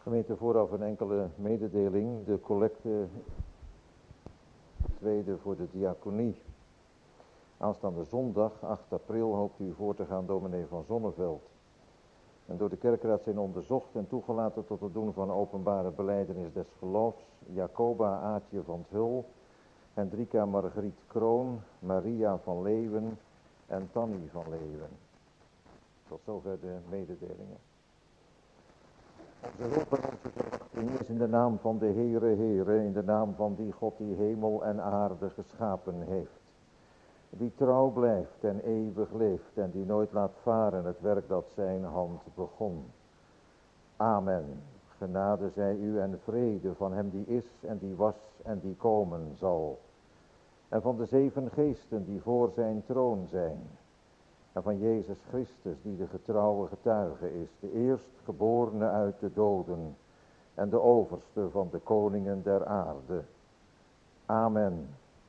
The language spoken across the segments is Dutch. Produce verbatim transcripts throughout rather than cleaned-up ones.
Gemeente, vooraf een enkele mededeling. De collecte, tweede voor de diaconie. Aanstaande zondag, acht april, hoopt u voor te gaan, dominee van Zonneveld. En door de kerkraad zijn onderzocht en toegelaten tot het doen van openbare belijdenis des geloofs, Jacoba Aatje van 't Hul, Hendrika Margriet Kroon, Maria van Leeuwen en Tanny van Leeuwen. Tot zover de mededelingen. Onze hulp en onze verwachting is in de naam van de Heere, Heere, in de naam van die God die hemel en aarde geschapen heeft. Die trouw blijft en eeuwig leeft en die nooit laat varen het werk dat zijn hand begon. Amen. Genade zij u en vrede van hem die is en die was en die komen zal. En van de zeven geesten die voor zijn troon zijn. En van Jezus Christus die de getrouwe getuige is, de eerstgeborene uit de doden en de overste van de koningen der aarde. Amen.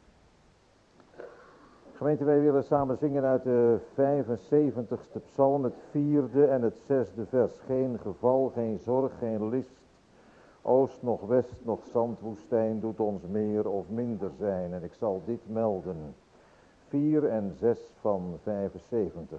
Gemeente, wij willen samen zingen uit de vijfenzeventigste psalm, het vierde en het zesde vers. Geen geval, geen zorg, geen list, oost noch west, noch zandwoestijn doet ons meer of minder zijn. En ik zal dit melden. vier en zes van vijfenzeventig.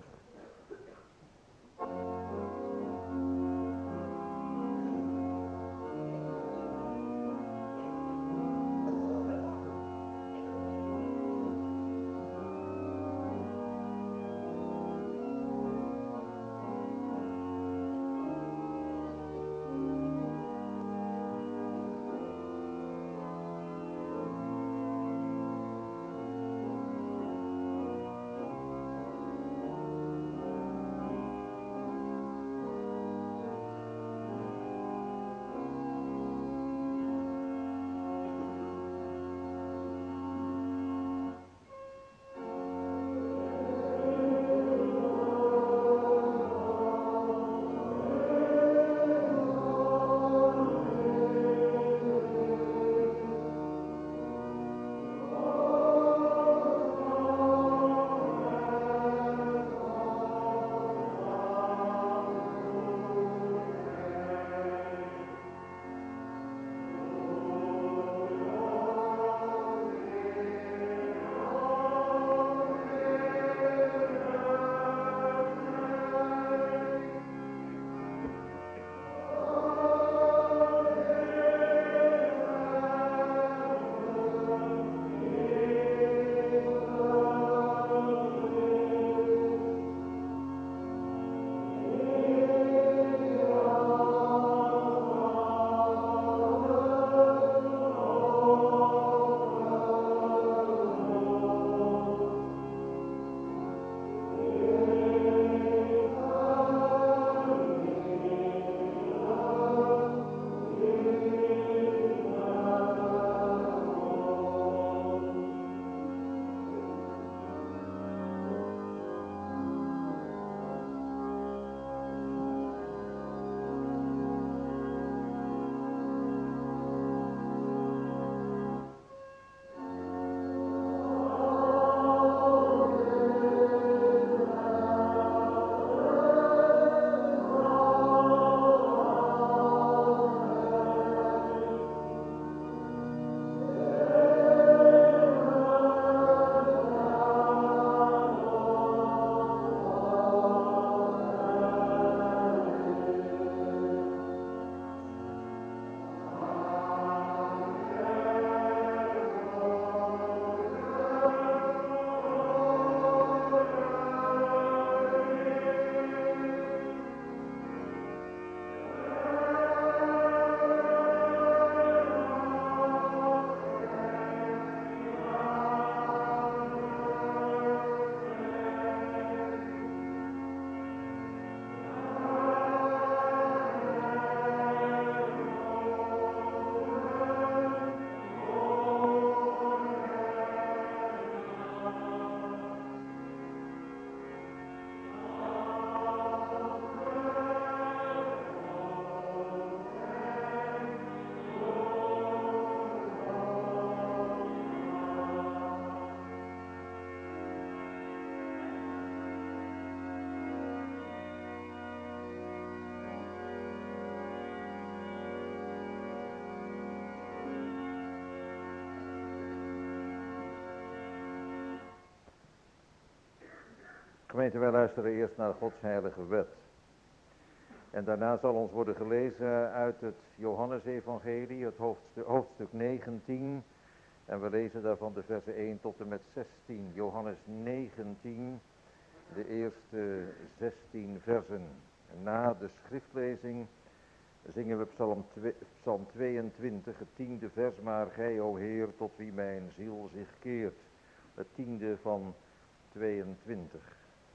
Gemeente, wij luisteren eerst naar Gods heilige wet. En daarna zal ons worden gelezen uit het Johannesevangelie, het hoofdstuk, hoofdstuk negentien. En we lezen daarvan de versen één tot en met zestien. Johannes negentien, de eerste zestien versen. Na de schriftlezing zingen we Psalm, twee, Psalm tweeëntwintig, het tiende vers. Maar gij, o Heer, tot wie mijn ziel zich keert. Het tiende van tweeëntwintig.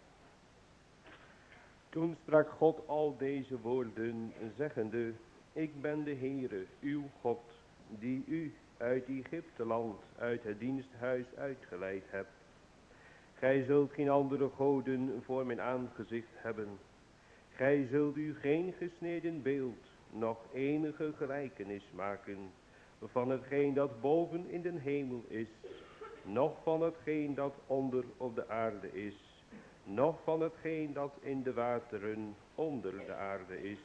Toen sprak God al deze woorden, zeggende: Ik ben de Heere, uw God, die u uit Egypteland, uit het diensthuis uitgeleid hebt. Gij zult geen andere goden voor mijn aangezicht hebben. Gij zult u geen gesneden beeld, nog enige gelijkenis maken van hetgeen dat boven in den hemel is, noch van hetgeen dat onder op de aarde is, noch van hetgeen dat in de wateren onder de aarde is.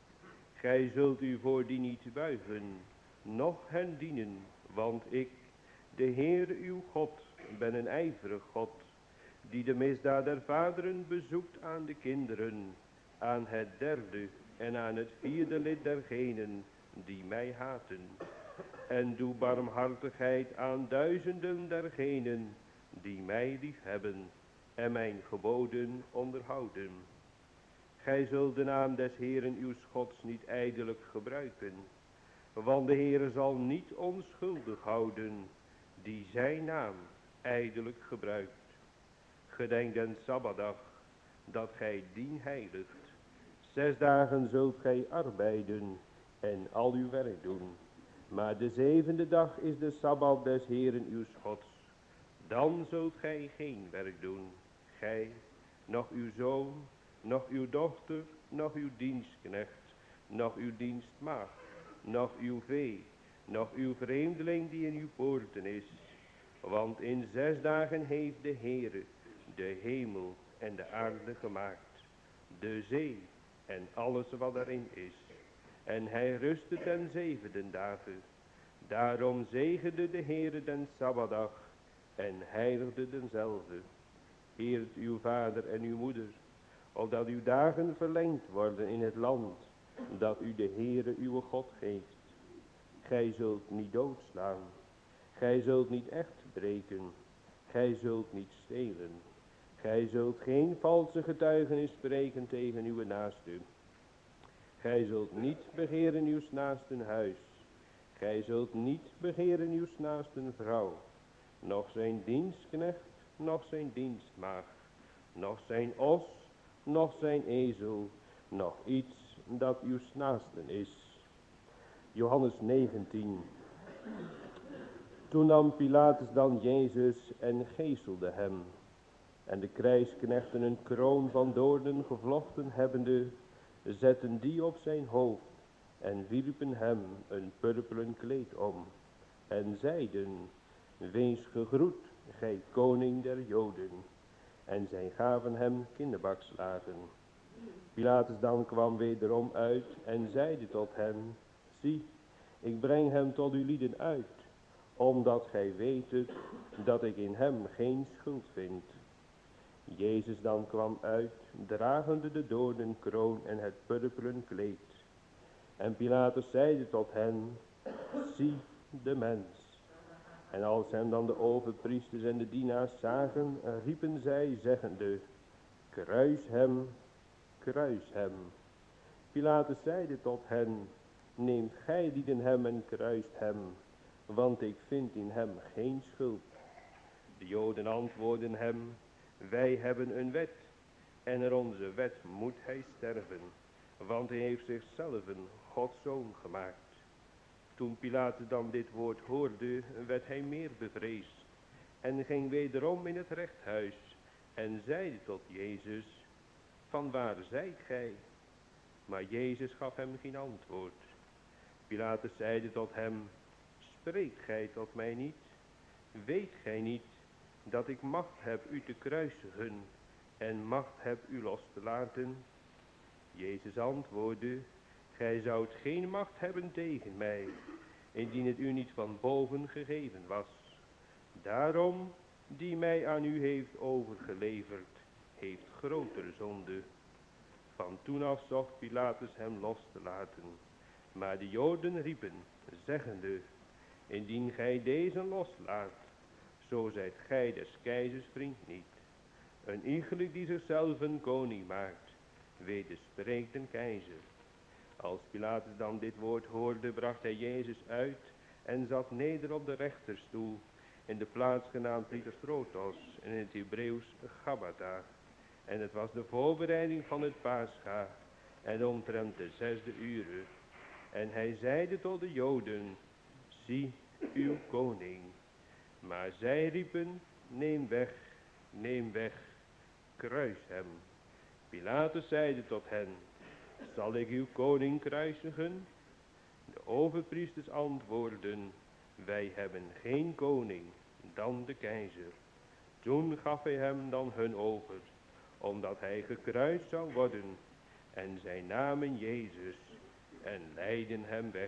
Gij zult u voor die niet buigen, noch hen dienen, want ik, de Heere uw God, ben een ijverig God, die de misdaad der vaderen bezoekt aan de kinderen, aan het derde en aan het vierde lid dergenen die mij haten. En doe barmhartigheid aan duizenden dergenen die mij liefhebben en mijn geboden onderhouden. Gij zult de naam des Heeren uws Gods niet ijdelijk gebruiken, want de Heere zal niet onschuldig houden die zijn naam ijdelijk gebruikt. Gedenk den Sabbatdag, dat gij dien heiligt. Zes dagen zult gij arbeiden en al uw werk doen. Maar de zevende dag is de Sabbat des Heeren uws Gods. Dan zult gij geen werk doen, gij, noch uw zoon, noch uw dochter, noch uw dienstknecht, noch uw dienstmaagd, noch uw vee, noch uw vreemdeling die in uw poorten is. Want in zes dagen heeft de Heere de hemel en de aarde gemaakt, de zee en alles wat erin is. En hij rustte ten zevende dagen. Daarom zegende de Heere den Sabbatdag en heiligde denzelfde. Eert uw vader en uw moeder, opdat uw dagen verlengd worden in het land dat u de Heere uw God geeft. Gij zult niet doodslaan, gij zult niet echt breken, gij zult niet stelen, gij zult geen valse getuigenis spreken tegen uw naaste. Gij zult niet begeren uws naasten huis, gij zult niet begeren uws naasten vrouw, noch zijn dienstknecht, noch zijn dienstmaagd, noch zijn os, noch zijn ezel, noch iets dat uws naasten is. Johannes negentien. Toen nam Pilatus dan Jezus en geeselde hem. En de krijgsknechten een kroon van doornen gevlochten hebbende, zetten die op zijn hoofd en wierpen hem een purperen kleed om. En zeiden: Wees gegroet, gij koning der Joden. En zij gaven hem kinderbakslagen. Pilatus dan kwam wederom uit en zeide tot hen: Zie, ik breng hem tot uw lieden uit, omdat gij weet dat ik in hem geen schuld vind. Jezus dan kwam uit, dragende de doornenkroon en het purperen kleed. En Pilatus zeide tot hen: Zie de mens. En als hem dan de overpriesters en de dienaars zagen, riepen zij zeggende: Kruis hem, kruis hem. Pilatus zeide tot hen: Neemt gij lieden hem en kruist hem, want ik vind in hem geen schuld. De Joden antwoordden hem: Wij hebben een wet, en naar onze wet moet hij sterven, want hij heeft zichzelf Gods zoon gemaakt. Toen Pilatus dan dit woord hoorde, werd hij meer bevreesd en ging wederom in het rechthuis en zeide tot Jezus: Vanwaar zijt gij? Maar Jezus gaf hem geen antwoord. Pilatus zeide tot hem: Spreekt gij tot mij niet? Weet gij niet dat ik macht heb u te kruisigen en macht heb u los te laten? Jezus antwoordde: Gij zoudt geen macht hebben tegen mij, indien het u niet van boven gegeven was. Daarom, die mij aan u heeft overgeleverd, heeft grotere zonde. Van toen af zocht Pilatus hem los te laten. Maar de Joden riepen, zeggende, indien gij deze loslaat, zo zijt gij des keizers vriend niet. Een iegelijk die zichzelf een koning maakt, wederspreekt een keizer. Als Pilatus dan dit woord hoorde, bracht hij Jezus uit en zat neder op de rechterstoel, in de plaats genaamd Lithostrotos, en in het Hebreeuws Gabbatha. En het was de voorbereiding van het Pascha, en omtrent de zesde uren. En hij zeide tot de Joden, zie uw koning. Maar zij riepen, neem weg, neem weg, kruis hem. Pilatus zeide tot hen, zal ik uw koning kruisigen? De overpriesters antwoordden, wij hebben geen koning dan de keizer. Toen gaf hij hem dan hun over, omdat hij gekruist zou worden. En zij namen Jezus en leidden hem weg.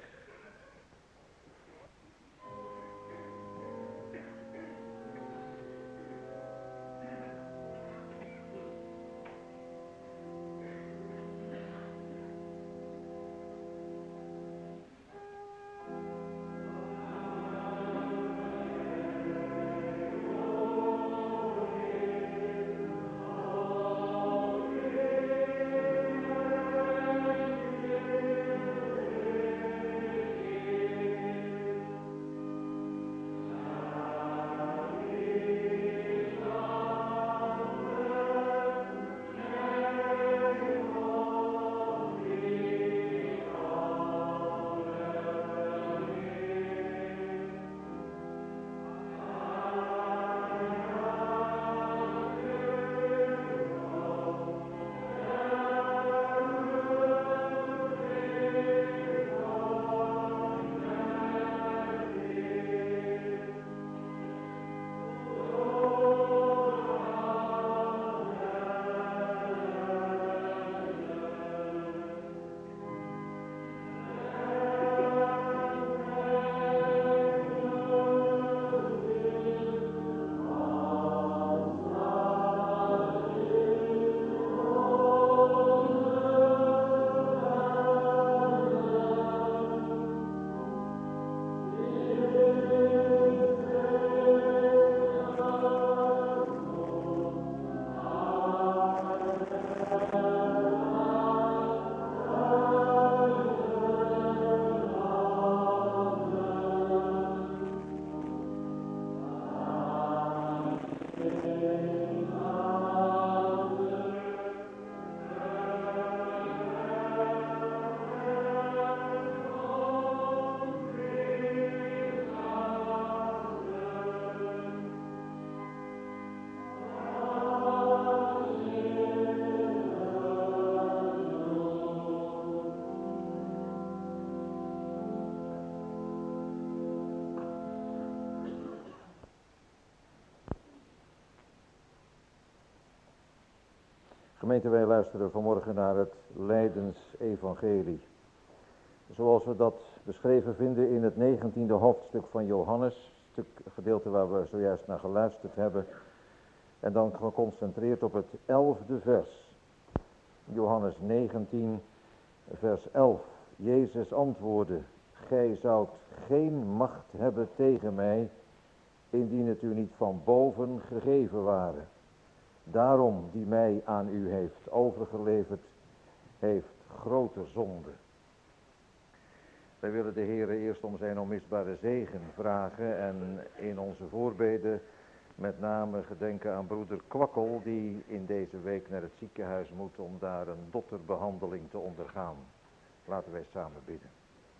Gemeente, wij luisteren vanmorgen naar het Lijdensevangelie. Zoals we dat beschreven vinden in het negentiende hoofdstuk van Johannes, stuk gedeelte waar we zojuist naar geluisterd hebben. En dan geconcentreerd op het elfde vers. Johannes negentien, vers elf. Jezus antwoordde, gij zoudt geen macht hebben tegen mij, indien het u niet van boven gegeven ware. Daarom die mij aan u heeft overgeleverd, heeft grote zonde. Wij willen de Heere eerst om zijn onmisbare zegen vragen en in onze voorbeden met name gedenken aan broeder Kwakkel, die in deze week naar het ziekenhuis moet om daar een dotterbehandeling te ondergaan. Laten wij samen bidden.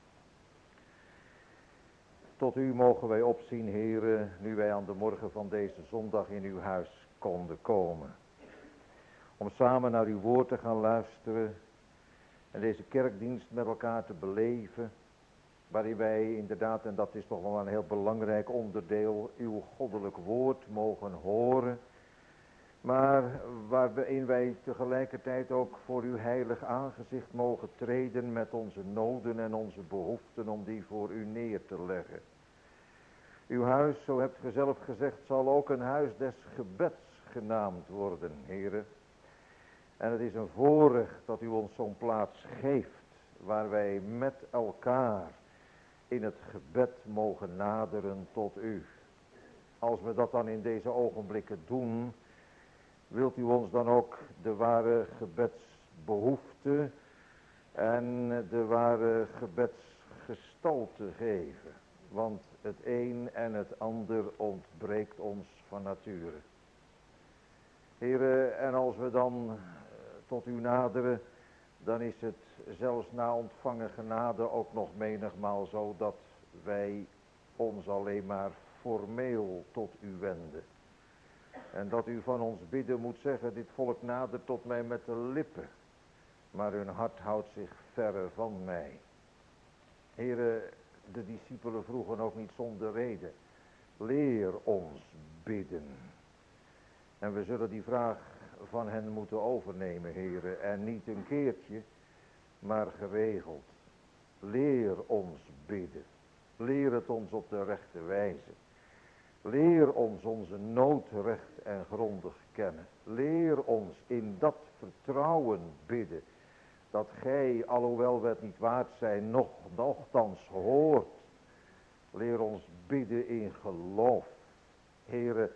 Tot u mogen wij opzien, Heere, nu wij aan de morgen van deze zondag in uw huis konden komen. Om samen naar uw woord te gaan luisteren en deze kerkdienst met elkaar te beleven, waarin wij inderdaad, en dat is toch wel een heel belangrijk onderdeel, uw goddelijk woord mogen horen, maar waarin wij tegelijkertijd ook voor uw heilig aangezicht mogen treden met onze noden en onze behoeften om die voor u neer te leggen. Uw huis, zo hebt ge zelf gezegd, zal ook een huis des gebeds genaamd worden, Heere. En het is een voorrecht dat u ons zo'n plaats geeft, waar wij met elkaar in het gebed mogen naderen tot u. Als we dat dan in deze ogenblikken doen, wilt u ons dan ook de ware gebedsbehoefte en de ware gebedsgestalte geven. Want het een en het ander ontbreekt ons van nature. Heren, en als we dan tot u naderen, dan is het zelfs na ontvangen genade ook nog menigmaal zo dat wij ons alleen maar formeel tot u wenden. En dat u van ons bidden moet zeggen, dit volk nadert tot mij met de lippen, maar hun hart houdt zich verre van mij. Heren, de discipelen vroegen ook niet zonder reden, leer ons bidden. En we zullen die vraag van hen moeten overnemen, heren, en niet een keertje, maar geregeld. Leer ons bidden. Leer het ons op de rechte wijze. Leer ons onze nood recht en grondig kennen. Leer ons in dat vertrouwen bidden, dat gij, alhoewel we het niet waard zijn, nog, nochtans hoort. Leer ons bidden in geloof. Heren,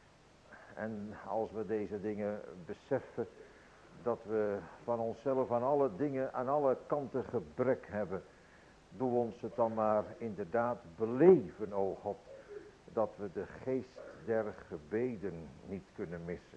en als we deze dingen beseffen, dat we van onszelf aan alle dingen, aan alle kanten gebrek hebben, doe ons het dan maar inderdaad beleven, o God, dat we de geest der gebeden niet kunnen missen.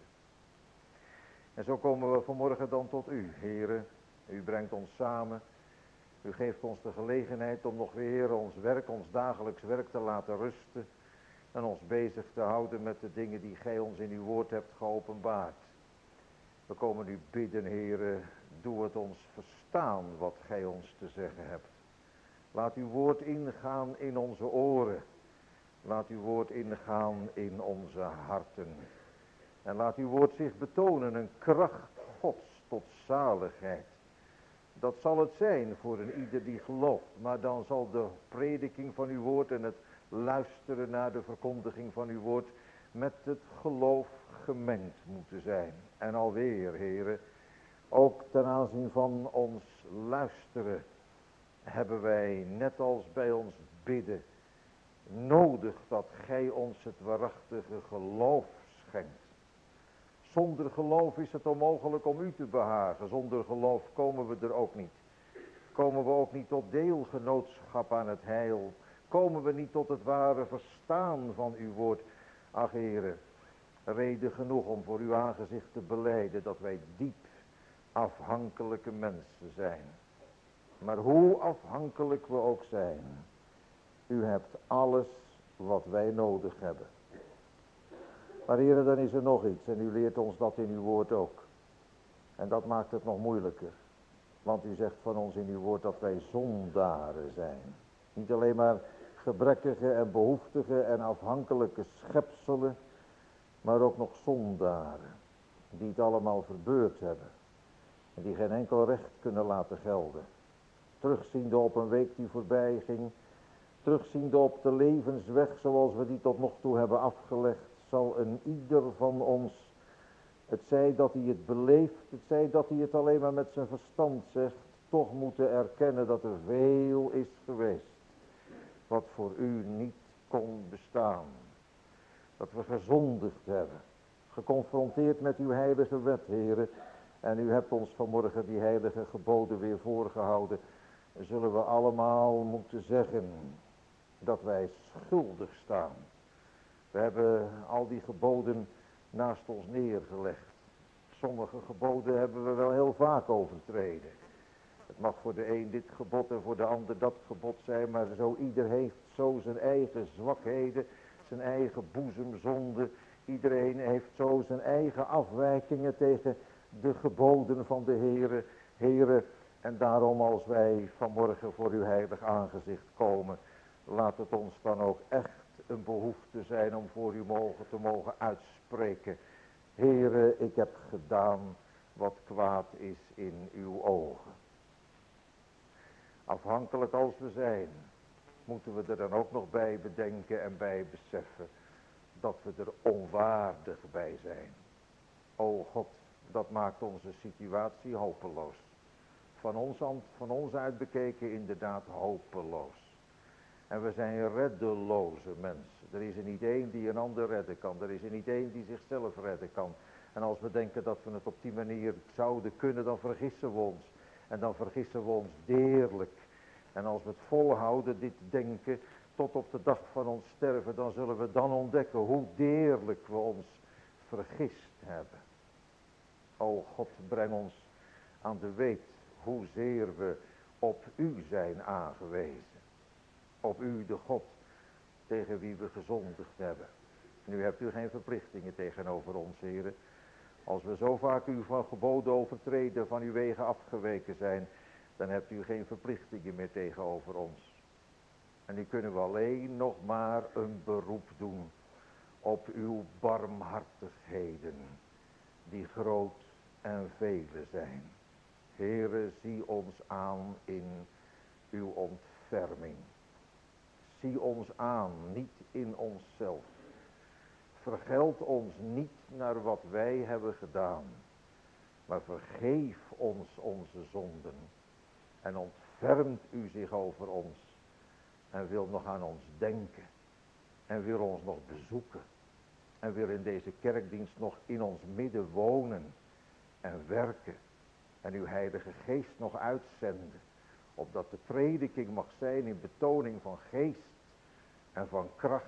En zo komen we vanmorgen dan tot u, heren. U brengt ons samen. U geeft ons de gelegenheid om nog weer ons werk, ons dagelijks werk te laten rusten. En ons bezig te houden met de dingen die gij ons in uw woord hebt geopenbaard. We komen u bidden, heren, doe het ons verstaan wat gij ons te zeggen hebt. Laat uw woord ingaan in onze oren. Laat uw woord ingaan in onze harten. En laat uw woord zich betonen, een kracht Gods tot zaligheid. Dat zal het zijn voor een ieder die gelooft. Maar dan zal de prediking van uw woord en het luisteren naar de verkondiging van uw woord met het geloof gemengd moeten zijn. En alweer, heren, ook ten aanzien van ons luisteren hebben wij, net als bij ons bidden, nodig dat gij ons het waarachtige geloof schenkt. Zonder geloof is het onmogelijk om u te behagen. Zonder geloof komen we er ook niet. Komen we ook niet tot deelgenootschap aan het heil. Komen we niet tot het ware verstaan van uw woord. Ach, heren, reden genoeg om voor uw aangezicht te belijden dat wij diep afhankelijke mensen zijn. Maar hoe afhankelijk we ook zijn, u hebt alles wat wij nodig hebben. Maar heren, dan is er nog iets en u leert ons dat in uw woord ook. En dat maakt het nog moeilijker. Want u zegt van ons in uw woord dat wij zondaren zijn. Niet alleen maar gebrekkige en behoeftige en afhankelijke schepselen, maar ook nog zondaren. Die het allemaal verbeurd hebben. En die geen enkel recht kunnen laten gelden. Terugziende op een week die voorbij ging. Terugziende op de levensweg zoals we die tot nog toe hebben afgelegd. Zal een ieder van ons, het zij dat hij het beleeft, het zij dat hij het alleen maar met zijn verstand zegt, toch moeten erkennen dat er veel is geweest wat voor u niet kon bestaan. Dat we gezondigd hebben, geconfronteerd met uw heilige wet, heren, en u hebt ons vanmorgen die heilige geboden weer voorgehouden. Zullen we allemaal moeten zeggen dat wij schuldig staan. We hebben al die geboden naast ons neergelegd. Sommige geboden hebben we wel heel vaak overtreden. Het mag voor de een dit gebod en voor de ander dat gebod zijn, maar zo ieder heeft zo zijn eigen zwakheden, zijn eigen boezemzonde. Iedereen heeft zo zijn eigen afwijkingen tegen de geboden van de Heere. Heere, en daarom als wij vanmorgen voor uw heilig aangezicht komen, laat het ons dan ook echt een behoefte zijn om voor u mogen te mogen uitspreken. Heere, ik heb gedaan wat kwaad is in uw ogen. Afhankelijk als we zijn, moeten we er dan ook nog bij bedenken en bij beseffen dat we er onwaardig bij zijn. O God, dat maakt onze situatie hopeloos. Van ons, van ons uit bekeken inderdaad hopeloos. En we zijn reddeloze mensen. Er is er niet één die een ander redden kan. Er is er niet één die zichzelf redden kan. En als we denken dat we het op die manier zouden kunnen, dan vergissen we ons. En dan vergissen we ons deerlijk. En als we het volhouden, dit denken, tot op de dag van ons sterven, dan zullen we dan ontdekken hoe deerlijk we ons vergist hebben. O God, breng ons aan de weet hoezeer we op u zijn aangewezen. Op u, de God, tegen wie we gezondigd hebben. Nu hebt u geen verplichtingen tegenover ons, heren. Als we zo vaak u van geboden overtreden, van uw wegen afgeweken zijn, dan hebt u geen verplichtingen meer tegenover ons. En nu kunnen we alleen nog maar een beroep doen op uw barmhartigheden, die groot en vele zijn. Heere, zie ons aan in uw ontferming. Zie ons aan, niet in onszelf. Vergeld ons niet naar wat wij hebben gedaan, maar vergeef ons onze zonden. En ontfermt u zich over ons en wil nog aan ons denken en wil ons nog bezoeken en wil in deze kerkdienst nog in ons midden wonen en werken en uw Heilige Geest nog uitzenden, opdat de prediking mag zijn in betoning van geest en van kracht.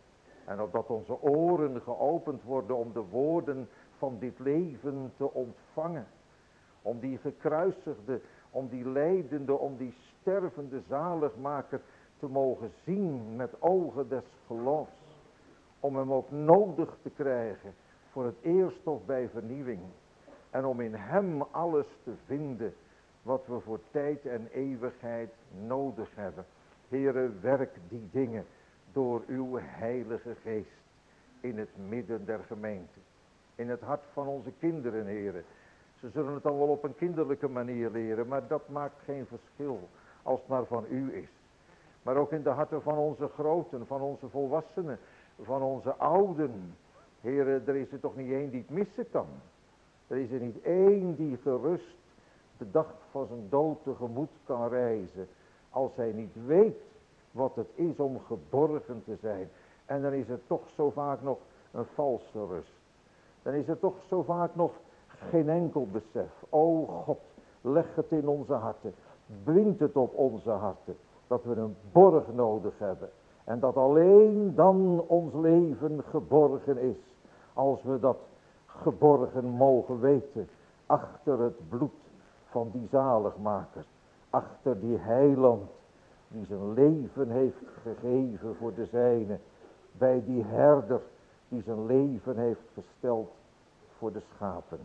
En opdat onze oren geopend worden om de woorden van dit leven te ontvangen. Om die gekruisigde, om die lijdende, om die stervende zaligmaker te mogen zien met ogen des geloofs. Om hem ook nodig te krijgen voor het eerst of bij vernieuwing. En om in hem alles te vinden wat we voor tijd en eeuwigheid nodig hebben. Heere, werk die dingen door uw Heilige Geest in het midden der gemeente. In het hart van onze kinderen, Heere. Ze zullen het dan wel op een kinderlijke manier leren, maar dat maakt geen verschil als het maar van u is. Maar ook in de harten van onze groten, van onze volwassenen, van onze ouden. Heere, er is er toch niet één die het missen kan. Er is er niet één die gerust de dag van zijn dood tegemoet kan reizen, als hij niet weet wat het is om geborgen te zijn. En dan is er toch zo vaak nog een valse rust. Dan is er toch zo vaak nog geen enkel besef. O God, leg het in onze harten. Bind het op onze harten. Dat we een borg nodig hebben. En dat alleen dan ons leven geborgen is. Als we dat geborgen mogen weten. Achter het bloed van die zaligmaker. Achter die heiland. Die zijn leven heeft gegeven voor de zijne. Bij die herder die zijn leven heeft gesteld voor de schapen.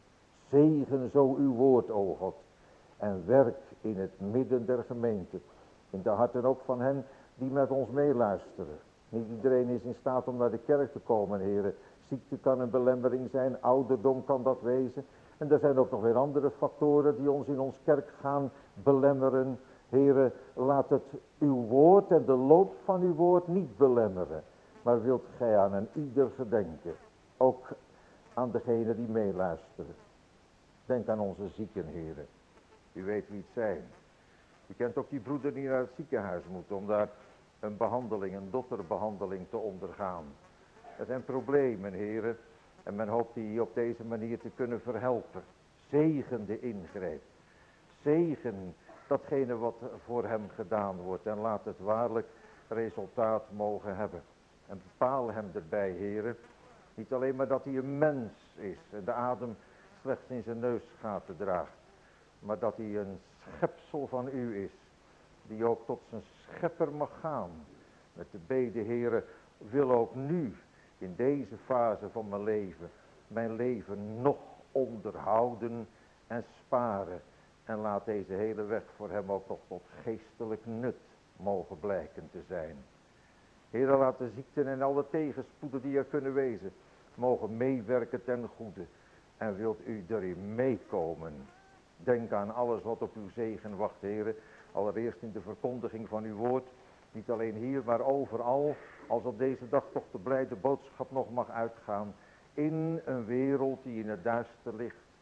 Zegen zo uw woord, o God. En werk in het midden der gemeente. In de harten ook van hen die met ons meeluisteren. Niet iedereen is in staat om naar de kerk te komen, heren. Ziekte kan een belemmering zijn, ouderdom kan dat wezen. En er zijn ook nog weer andere factoren die ons in ons kerk gaan belemmeren. Heren, laat het uw woord en de loop van uw woord niet belemmeren. Maar wilt gij aan een ieder gedenken. Ook aan degene die meeluisteren. Denk aan onze zieken, heren. U weet wie het zijn. U kent ook die broeder die naar het ziekenhuis moet om daar een behandeling, een dotterbehandeling te ondergaan. Er zijn problemen, heren. En men hoopt die op deze manier te kunnen verhelpen. Zegen de ingreep. Zegen datgene wat voor hem gedaan wordt. En laat het waarlijk resultaat mogen hebben. En bepaal hem erbij, heren. Niet alleen maar dat hij een mens is. En de adem slechts in zijn neusgaten draagt. Maar dat hij een schepsel van u is. Die ook tot zijn schepper mag gaan. Met de bede, heren, wil ook nu in deze fase van mijn leven. Mijn leven nog onderhouden en sparen. En laat deze hele weg voor hem ook nog tot geestelijk nut mogen blijken te zijn. Heere, laat de ziekten en alle tegenspoeden die er kunnen wezen, mogen meewerken ten goede. En wilt u erin meekomen. Denk aan alles wat op uw zegen wacht, Heere. Allereerst in de verkondiging van uw woord. Niet alleen hier, maar overal. Als op deze dag toch de blijde boodschap nog mag uitgaan. In een wereld die in het duister ligt.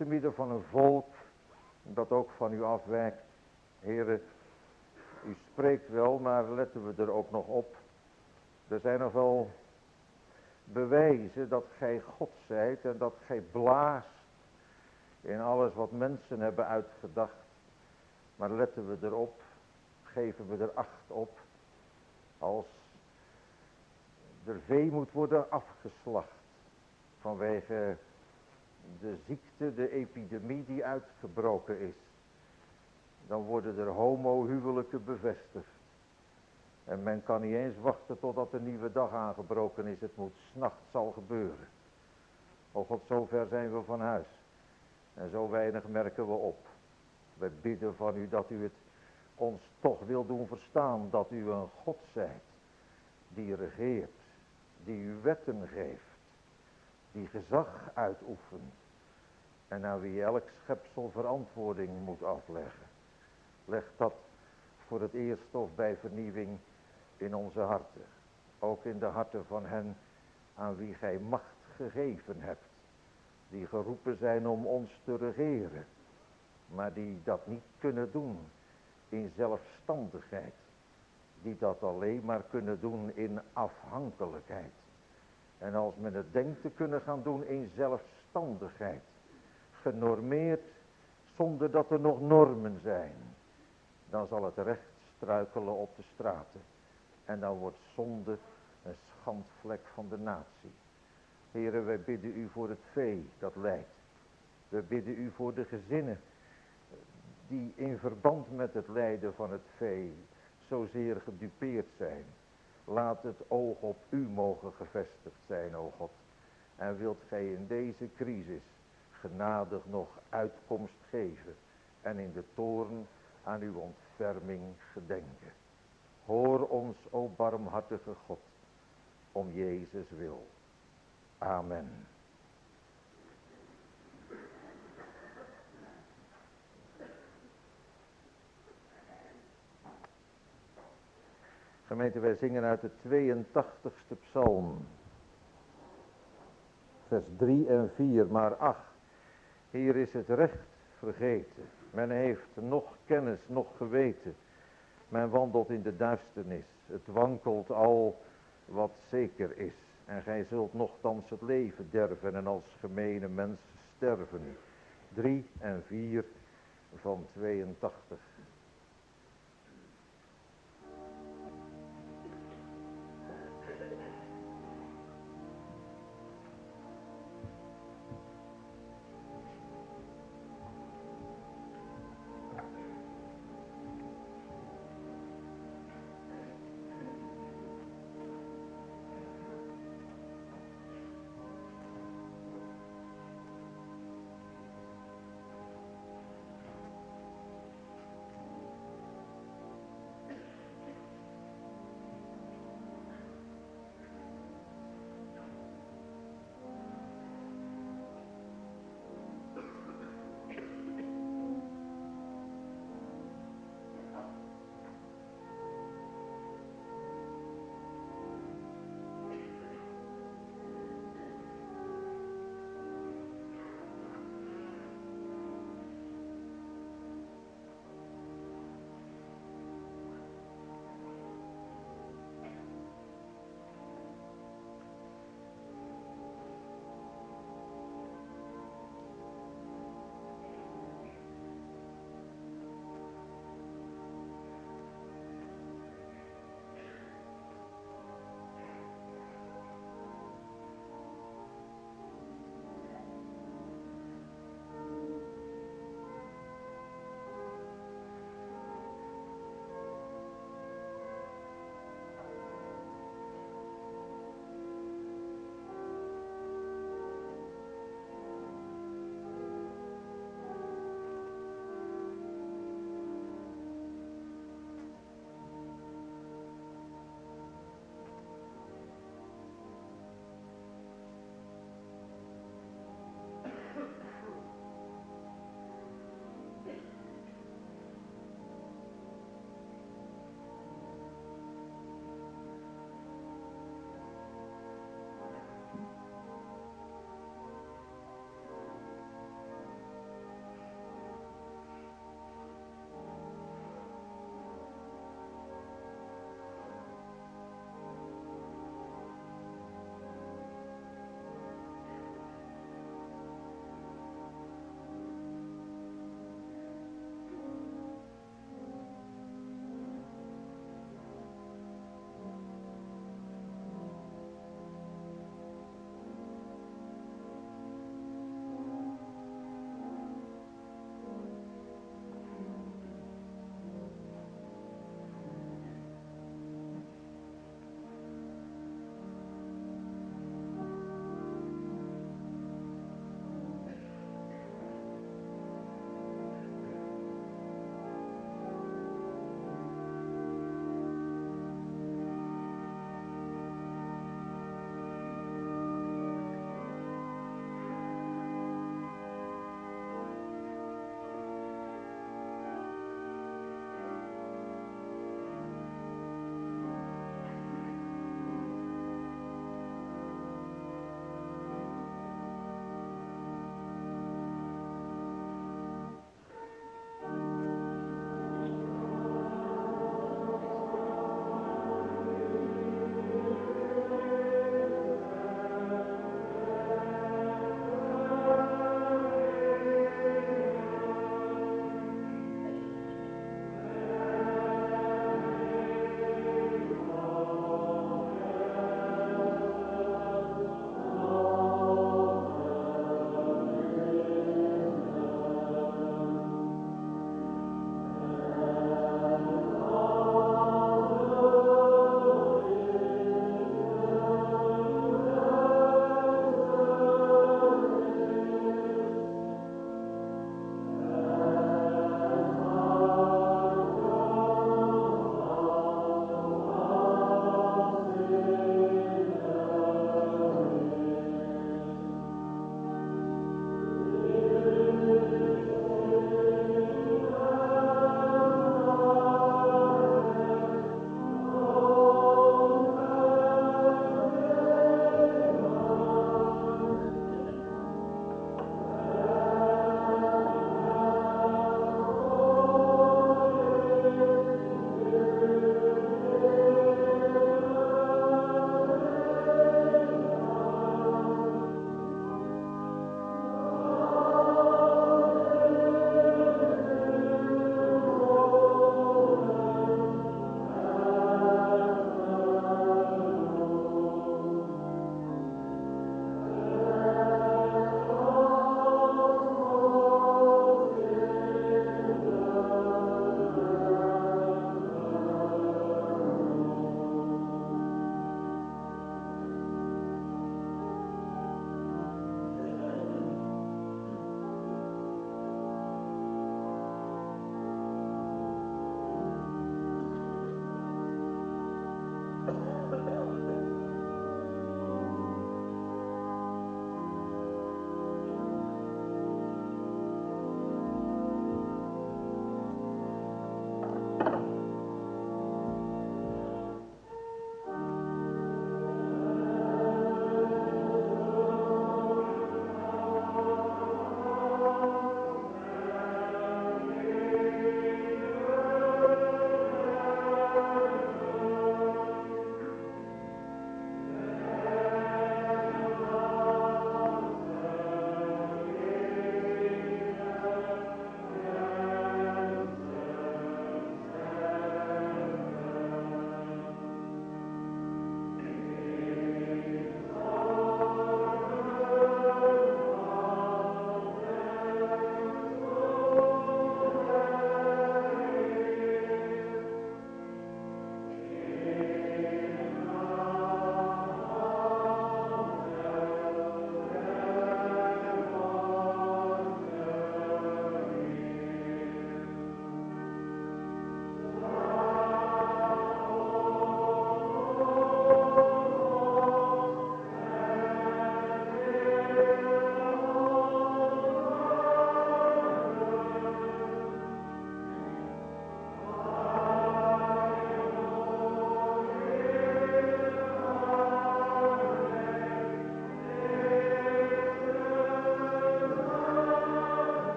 te midden van een volk dat ook van u afwijkt. Heere, u spreekt wel, maar letten we er ook nog op. Er zijn nog wel bewijzen dat gij God zijt en dat gij blaast in alles wat mensen hebben uitgedacht. Maar letten we erop, geven we er acht op, als er vee moet worden afgeslacht vanwege de ziekte, de epidemie die uitgebroken is, dan worden er homohuwelijken bevestigd. En men kan niet eens wachten totdat een nieuwe dag aangebroken is. Het moet 's nachts al gebeuren. O God, zo ver zijn we van huis. En zo weinig merken we op. Wij bidden van u dat u het ons toch wil doen verstaan. Dat u een God zijt. Die regeert. Die u wetten geeft. Die gezag uitoefent. En aan wie elk schepsel verantwoording moet afleggen. Leg dat voor het eerst of bij vernieuwing in onze harten. Ook in de harten van hen aan wie gij macht gegeven hebt. Die geroepen zijn om ons te regeren. Maar die dat niet kunnen doen in zelfstandigheid. Die dat alleen maar kunnen doen in afhankelijkheid. En als men het denkt te kunnen gaan doen in zelfstandigheid. Genormeerd zonder dat er nog normen zijn. Dan zal het recht struikelen op de straten. En dan wordt zonde een schandvlek van de natie. Heren, wij bidden u voor het vee dat lijdt. We bidden u voor de gezinnen die in verband met het lijden van het vee zozeer gedupeerd zijn. Laat het oog op u mogen gevestigd zijn, o God. En wilt gij in deze crisis genadig nog uitkomst geven en in de toorn aan uw ontferming gedenken. Hoor ons, o barmhartige God, om Jezus wil. Amen. Gemeente, wij zingen uit de tweeëntachtigste psalm. Vers drie en vier, maar ach, hier is het recht vergeten. Men heeft nog kennis, nog geweten. Men wandelt in de duisternis. Het wankelt al wat zeker is. En gij zult nochtans het leven derven en als gemene mensen sterven. Drie en vier van tweeëntachtig.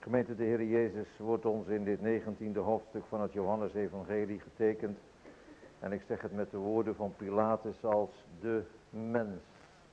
Gemeente, de Heer Jezus wordt ons in dit negentiende hoofdstuk van het Johannesevangelie getekend. En ik zeg het met de woorden van Pilatus als de mens.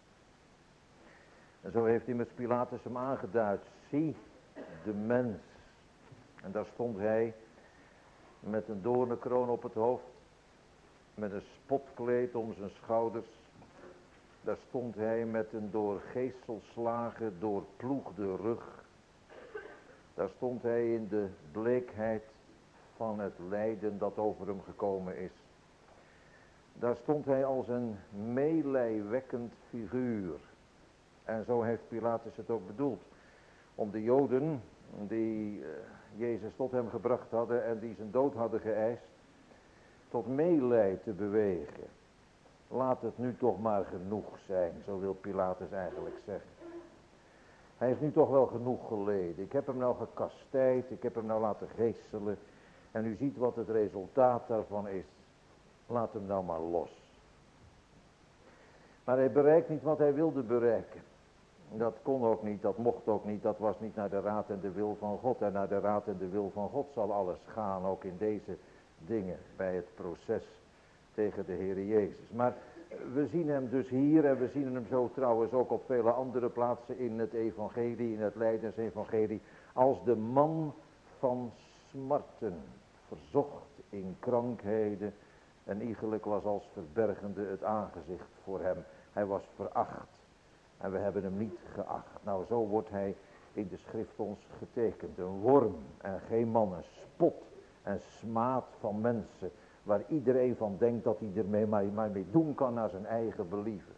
En zo heeft immers Pilatus hem aangeduid. Zie, de mens. En daar stond hij met een doornenkroon op het hoofd. Met een spotkleed om zijn schouders. Daar stond hij met een door geeselslagen doorploegde rug. Daar stond hij in de bleekheid van het lijden dat over hem gekomen is. Daar stond hij als een meelijwekkend figuur. En zo heeft Pilatus het ook bedoeld. Om de Joden die uh, Jezus tot hem gebracht hadden en die zijn dood hadden geëist, tot meelij te bewegen. Laat het nu toch maar genoeg zijn, zo wil Pilatus eigenlijk zeggen. Hij heeft nu toch wel genoeg geleden. Ik heb hem nou gekastijd, ik heb hem nou laten geeselen. En u ziet wat het resultaat daarvan is. Laat hem nou maar los. Maar hij bereikt niet wat hij wilde bereiken. Dat kon ook niet, dat mocht ook niet, dat was niet naar de raad en de wil van God. En naar de raad en de wil van God zal alles gaan, ook in deze dingen, bij het proces tegen de Heer Jezus. Maar we zien hem dus hier en we zien hem zo trouwens ook op vele andere plaatsen in het evangelie, in het Lijdensevangelie, als de man van smarten, verzocht in krankheden en iegelijk was als verbergende het aangezicht voor hem. Hij was veracht en we hebben hem niet geacht. Nou, zo wordt hij in de schrift ons getekend, een worm en geen man, een spot en smaad van mensen, waar iedereen van denkt dat hij ermee maar, maar mee doen kan naar zijn eigen believen.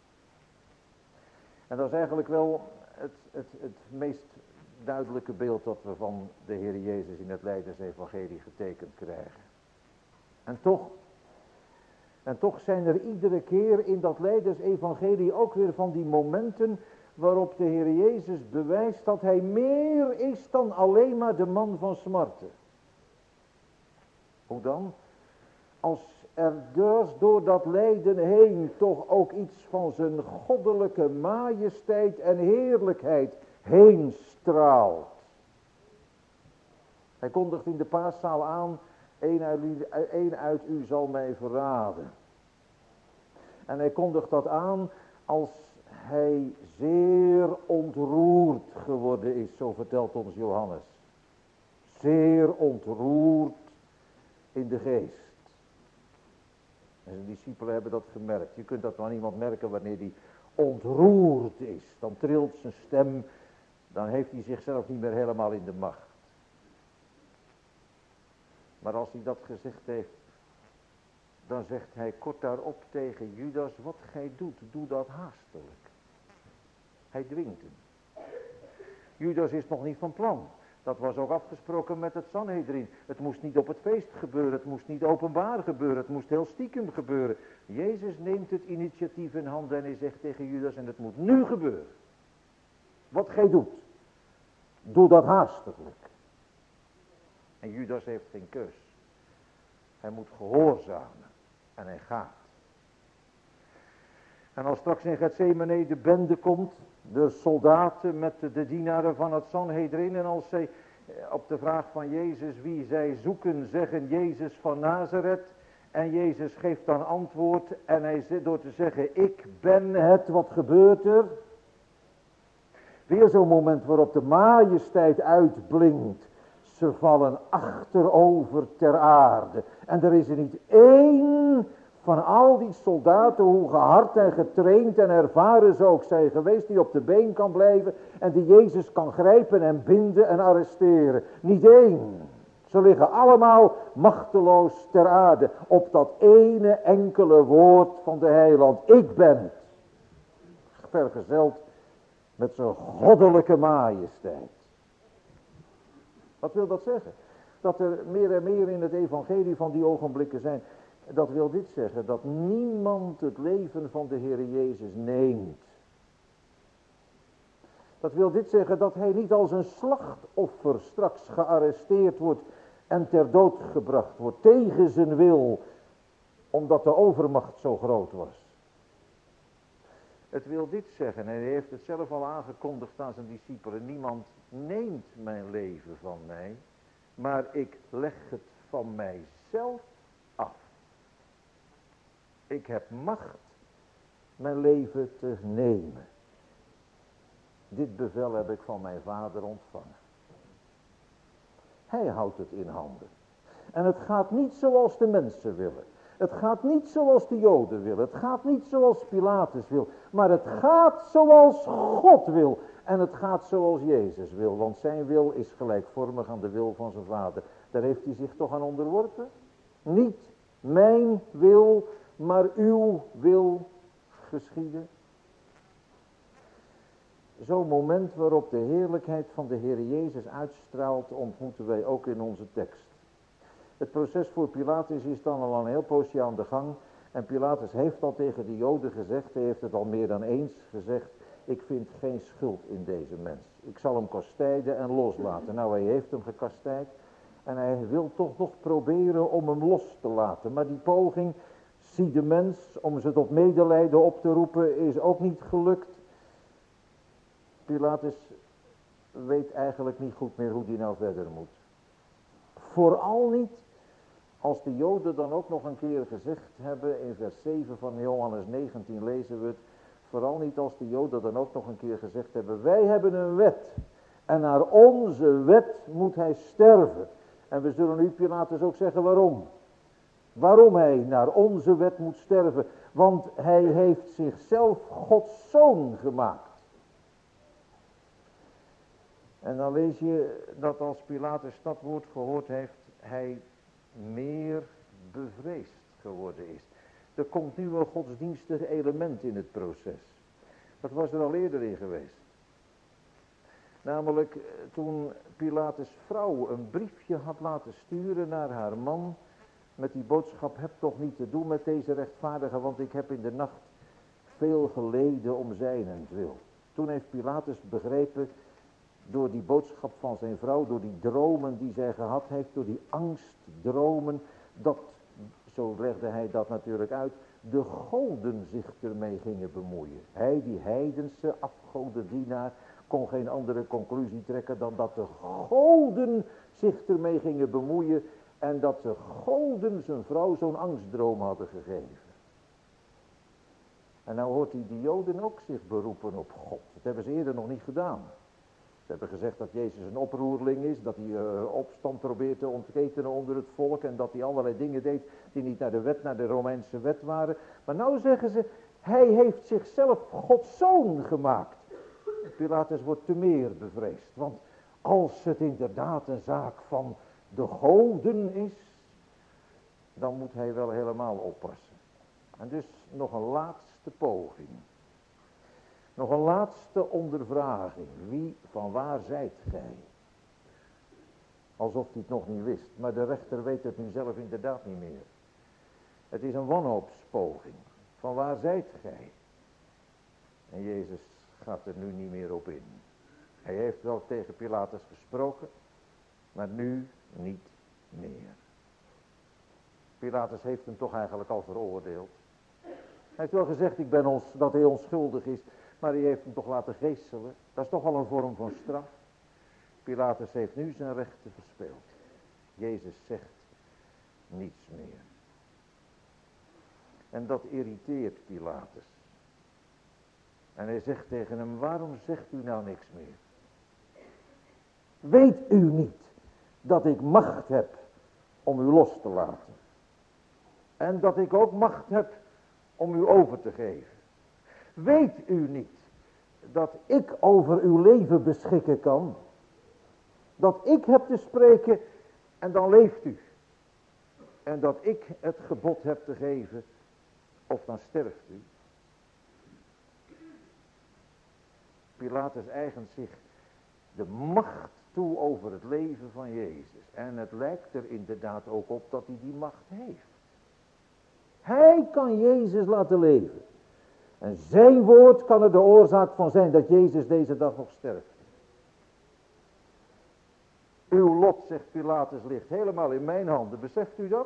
En dat is eigenlijk wel het, het, het meest duidelijke beeld dat we van de Heer Jezus in het Lijdensevangelie getekend krijgen. En toch, en toch zijn er iedere keer in dat Lijdensevangelie ook weer van die momenten waarop de Heer Jezus bewijst dat hij meer is dan alleen maar de man van smarten. Hoe dan? Als er dus door dat lijden heen toch ook iets van zijn goddelijke majesteit en heerlijkheid heen straalt. Hij kondigt in de paaszaal aan, één uit, één uit u zal mij verraden. En hij kondigt dat aan als hij zeer ontroerd geworden is, zo vertelt ons Johannes. Zeer ontroerd in de geest. En zijn discipelen hebben dat gemerkt. Je kunt dat van iemand merken wanneer hij ontroerd is. Dan trilt zijn stem, dan heeft hij zichzelf niet meer helemaal in de macht. Maar als hij dat gezegd heeft, dan zegt hij kort daarop tegen Judas, wat gij doet, doe dat haastelijk. Hij dwingt hem. Judas is nog niet van plan. Dat was ook afgesproken met het Sanhedrin. Het moest niet op het feest gebeuren, het moest niet openbaar gebeuren, het moest heel stiekem gebeuren. Jezus neemt het initiatief in handen en hij zegt tegen Judas, en het moet nu gebeuren. Wat gij doet, doe dat haastiglijk. En Judas heeft geen keus. Hij moet gehoorzamen en hij gaat. En als straks in Getsemane de bende komt, de soldaten met de dienaren van het Sanhedrin, en als zij op de vraag van Jezus wie zij zoeken zeggen Jezus van Nazareth, en Jezus geeft dan antwoord en hij zit door te zeggen ik ben het, wat gebeurt er? Weer zo'n moment waarop de majesteit uitblinkt. Ze vallen achterover ter aarde. En er is er niet één van al die soldaten, hoe gehard en getraind en ervaren ze ook zijn geweest, die op de been kan blijven en die Jezus kan grijpen en binden en arresteren. Niet één. Ze liggen allemaal machteloos ter aarde op dat ene enkele woord van de heiland. Ik ben het. Vergezeld met zijn goddelijke majesteit. Wat wil dat zeggen? Dat er meer en meer in het evangelie van die ogenblikken zijn. Dat wil dit zeggen, dat niemand het leven van de Heer Jezus neemt. Dat wil dit zeggen dat hij niet als een slachtoffer straks gearresteerd wordt en ter dood gebracht wordt tegen zijn wil, omdat de overmacht zo groot was. Het wil dit zeggen, en hij heeft het zelf al aangekondigd aan zijn discipelen, niemand neemt mijn leven van mij, maar ik leg het van mijzelf af. Ik heb macht mijn leven te nemen. Dit bevel heb ik van mijn vader ontvangen. Hij houdt het in handen. En het gaat niet zoals de mensen willen. Het gaat niet zoals de Joden willen. Het gaat niet zoals Pilatus wil. Maar het gaat zoals God wil. En het gaat zoals Jezus wil. Want zijn wil is gelijkvormig aan de wil van zijn vader. Daar heeft hij zich toch aan onderworpen? Niet mijn wil, maar uw wil geschieden. Zo'n moment waarop de heerlijkheid van de Heer Jezus uitstraalt, ontmoeten wij ook in onze tekst. Het proces voor Pilatus is dan al een heel poosje aan de gang. En Pilatus heeft al tegen de Joden gezegd, hij heeft het al meer dan eens gezegd, ik vind geen schuld in deze mens. Ik zal hem kastijden en loslaten. Nou, hij heeft hem gekastijd en hij wil toch nog proberen om hem los te laten. Maar die poging, zie de mens, om ze tot medelijden op te roepen, is ook niet gelukt. Pilatus weet eigenlijk niet goed meer hoe hij nou verder moet. Vooral niet als de Joden dan ook nog een keer gezegd hebben, in vers zeven van Johannes negentien lezen we het, vooral niet als de Joden dan ook nog een keer gezegd hebben, wij hebben een wet en naar onze wet moet hij sterven. En we zullen nu Pilatus ook zeggen waarom. Waarom hij naar onze wet moet sterven, want hij heeft zichzelf Gods zoon gemaakt. En dan lees je dat als Pilatus dat woord gehoord heeft, hij meer bevreesd geworden is. Er komt nu een godsdienstig element in het proces. Dat was er al eerder in geweest. Namelijk toen Pilatus' vrouw een briefje had laten sturen naar haar man, met die boodschap, heb toch niet te doen met deze rechtvaardige, want ik heb in de nacht veel geleden om zijnentwil. Toen heeft Pilatus begrepen, door die boodschap van zijn vrouw, door die dromen die zij gehad heeft, door die angstdromen, dat, zo legde hij dat natuurlijk uit, de goden zich ermee gingen bemoeien. Hij, die heidense afgodendienaar, kon geen andere conclusie trekken dan dat de goden zich ermee gingen bemoeien en dat de goden zijn vrouw zo'n angstdroom hadden gegeven. En nou hoort hij die Joden ook zich beroepen op God. Dat hebben ze eerder nog niet gedaan. Ze hebben gezegd dat Jezus een oproerling is, dat hij uh, opstand probeert te ontketenen onder het volk en dat hij allerlei dingen deed die niet naar de wet, naar de Romeinse wet waren. Maar nou zeggen ze, hij heeft zichzelf Gods zoon gemaakt. Pilatus wordt te meer bevreesd, want als het inderdaad een zaak van de goden is, dan moet hij wel helemaal oppassen. En dus nog een laatste poging. Nog een laatste ondervraging. Wie, van waar zijt gij? Alsof hij het nog niet wist. Maar de rechter weet het nu zelf inderdaad niet meer. Het is een wanhoopspoging. Van waar zijt gij? En Jezus gaat er nu niet meer op in. Hij heeft wel tegen Pilatus gesproken, maar nu niet meer. Pilatus heeft hem toch eigenlijk al veroordeeld. Hij heeft wel gezegd ik ben ons, dat hij onschuldig is, maar hij heeft hem toch laten geeselen. Dat is toch al een vorm van straf. Pilatus heeft nu zijn rechten verspeeld. Jezus zegt niets meer. En dat irriteert Pilatus. En hij zegt tegen hem, waarom zegt u nou niks meer? Weet u niet dat ik macht heb om u los te laten? En dat ik ook macht heb om u over te geven? Weet u niet dat ik over uw leven beschikken kan? Dat ik heb te spreken en dan leeft u. En dat ik het gebod heb te geven of dan sterft u. Pilatus eigent zich de macht toe over het leven van Jezus. En het lijkt er inderdaad ook op dat hij die macht heeft. Hij kan Jezus laten leven. En zijn woord kan er de oorzaak van zijn dat Jezus deze dag nog sterft. Uw lot, zegt Pilatus, ligt helemaal in mijn handen. Beseft u dat?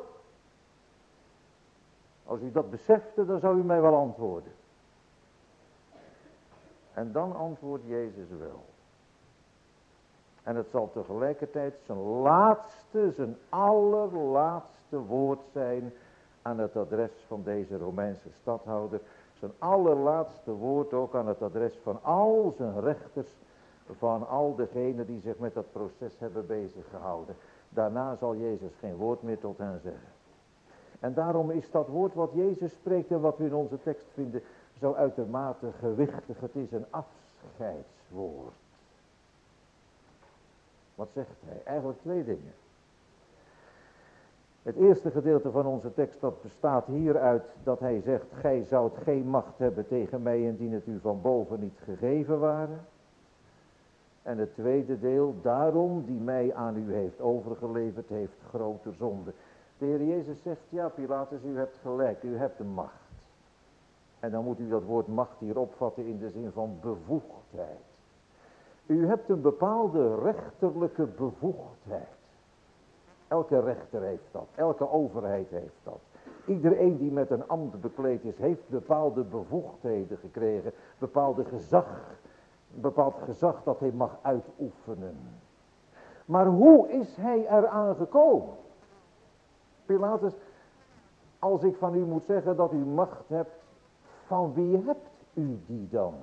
Als u dat besefte, dan zou u mij wel antwoorden. En dan antwoordt Jezus wel. En het zal tegelijkertijd zijn laatste, zijn allerlaatste woord zijn aan het adres van deze Romeinse stadhouder. Zijn allerlaatste woord ook aan het adres van al zijn rechters, van al degenen die zich met dat proces hebben bezig gehouden. Daarna zal Jezus geen woord meer tot hen zeggen. En daarom is dat woord wat Jezus spreekt en wat we in onze tekst vinden zo uitermate gewichtig. Het is een afscheidswoord. Wat zegt hij? Eigenlijk twee dingen. Het eerste gedeelte van onze tekst dat bestaat hieruit dat hij zegt: gij zoudt geen macht hebben tegen mij indien het u van boven niet gegeven waren. En het tweede deel: daarom die mij aan u heeft overgeleverd heeft grote zonde. De Heer Jezus zegt: ja Pilatus, u hebt gelijk, u hebt de macht. En dan moet u dat woord macht hier opvatten in de zin van bevoegdheid. U hebt een bepaalde rechterlijke bevoegdheid. Elke rechter heeft dat, elke overheid heeft dat. Iedereen die met een ambt bekleed is, heeft bepaalde bevoegdheden gekregen, bepaalde gezag, bepaald gezag dat hij mag uitoefenen. Maar hoe is hij eraan gekomen? Pilatus, als ik van u moet zeggen dat u macht hebt, van wie hebt u die dan?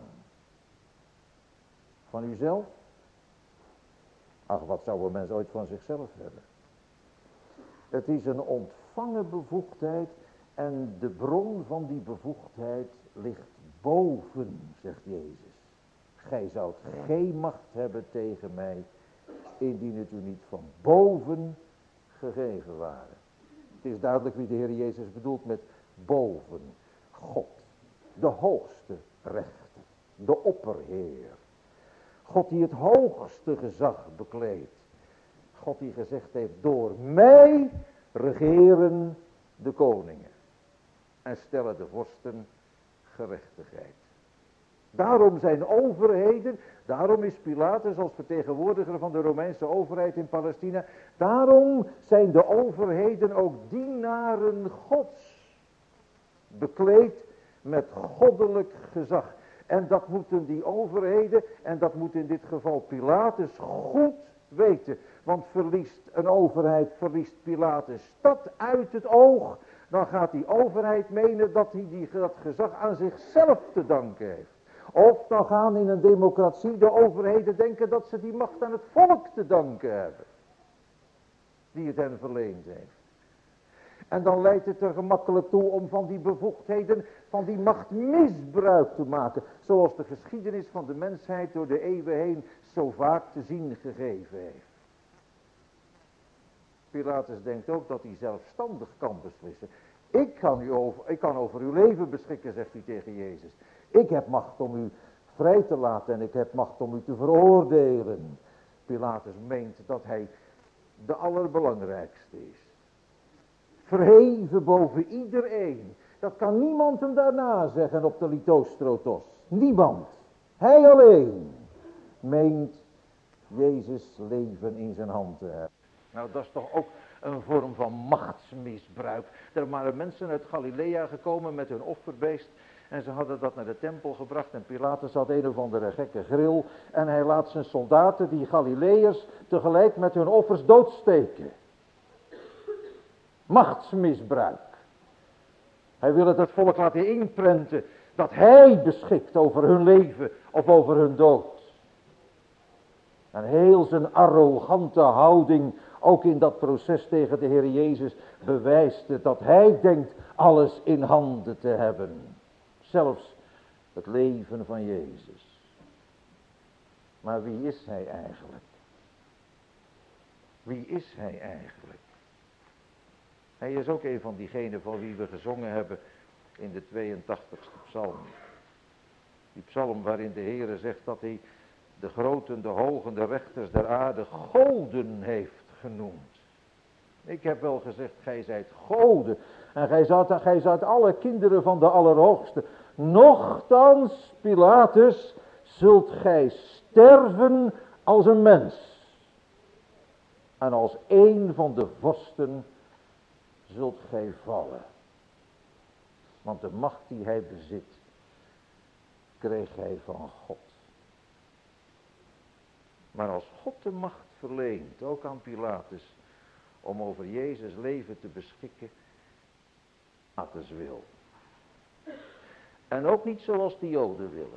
Van uzelf? Ach, wat zou een mens ooit van zichzelf hebben? Het is een ontvangen bevoegdheid en de bron van die bevoegdheid ligt boven, zegt Jezus. Gij zoudt geen macht hebben tegen mij, indien het u niet van boven gegeven waren. Het is duidelijk wie de Heer Jezus bedoelt met boven. God, de hoogste rechter, de opperheer. God die het hoogste gezag bekleedt. God die gezegd heeft: door mij regeren de koningen en stellen de vorsten gerechtigheid. Daarom zijn overheden, daarom is Pilatus als vertegenwoordiger van de Romeinse overheid in Palestina, daarom zijn de overheden ook dienaren Gods, bekleed met goddelijk gezag. En dat moeten die overheden, en dat moet in dit geval Pilatus goed weten. Want verliest een overheid, verliest Pilatus dat uit het oog, dan gaat die overheid menen dat hij die, dat gezag aan zichzelf te danken heeft. Of dan gaan in een democratie de overheden denken dat ze die macht aan het volk te danken hebben, die het hen verleend heeft. En dan leidt het er gemakkelijk toe om van die bevoegdheden, van die macht misbruik te maken. Zoals de geschiedenis van de mensheid door de eeuwen heen zo vaak te zien gegeven heeft. Pilatus denkt ook dat hij zelfstandig kan beslissen. Ik kan, u over, ik kan over uw leven beschikken, zegt hij tegen Jezus. Ik heb macht om u vrij te laten en ik heb macht om u te veroordelen. Pilatus meent dat hij de allerbelangrijkste is. Verheven boven iedereen. Dat kan niemand hem daarna zeggen op de Lithostrotos. Niemand. Hij alleen meent Jezus leven in zijn hand te hebben. Nou, dat is toch ook een vorm van machtsmisbruik. Er waren mensen uit Galilea gekomen met hun offerbeest. En ze hadden dat naar de tempel gebracht. En Pilatus had een of andere gekke grill. En hij laat zijn soldaten, die Galileërs, tegelijk met hun offers doodsteken. Machtsmisbruik. Hij wil het het volk laten inprenten dat hij beschikt over hun leven of over hun dood. En heel zijn arrogante houding, ook in dat proces tegen de Heer Jezus, bewijst het dat hij denkt alles in handen te hebben. Zelfs het leven van Jezus. Maar wie is hij eigenlijk? Wie is hij eigenlijk? Hij is ook een van diegenen van wie we gezongen hebben in de tweeëntachtigste psalm. Die psalm waarin de Heere zegt dat hij de groten, de hogen, de rechters der aarde goden heeft genoemd. Ik heb wel gezegd, gij zijt goden. En gij zijt, gij zijt alle kinderen van de Allerhoogste. Nochtans, Pilatus, zult gij sterven als een mens. En als een van de vorsten zult gij vallen. Want de macht die hij bezit, kreeg hij van God. Maar als God de macht verleent, ook aan Pilatus, om over Jezus leven te beschikken, Pilatus wil. En ook niet zoals de Joden willen.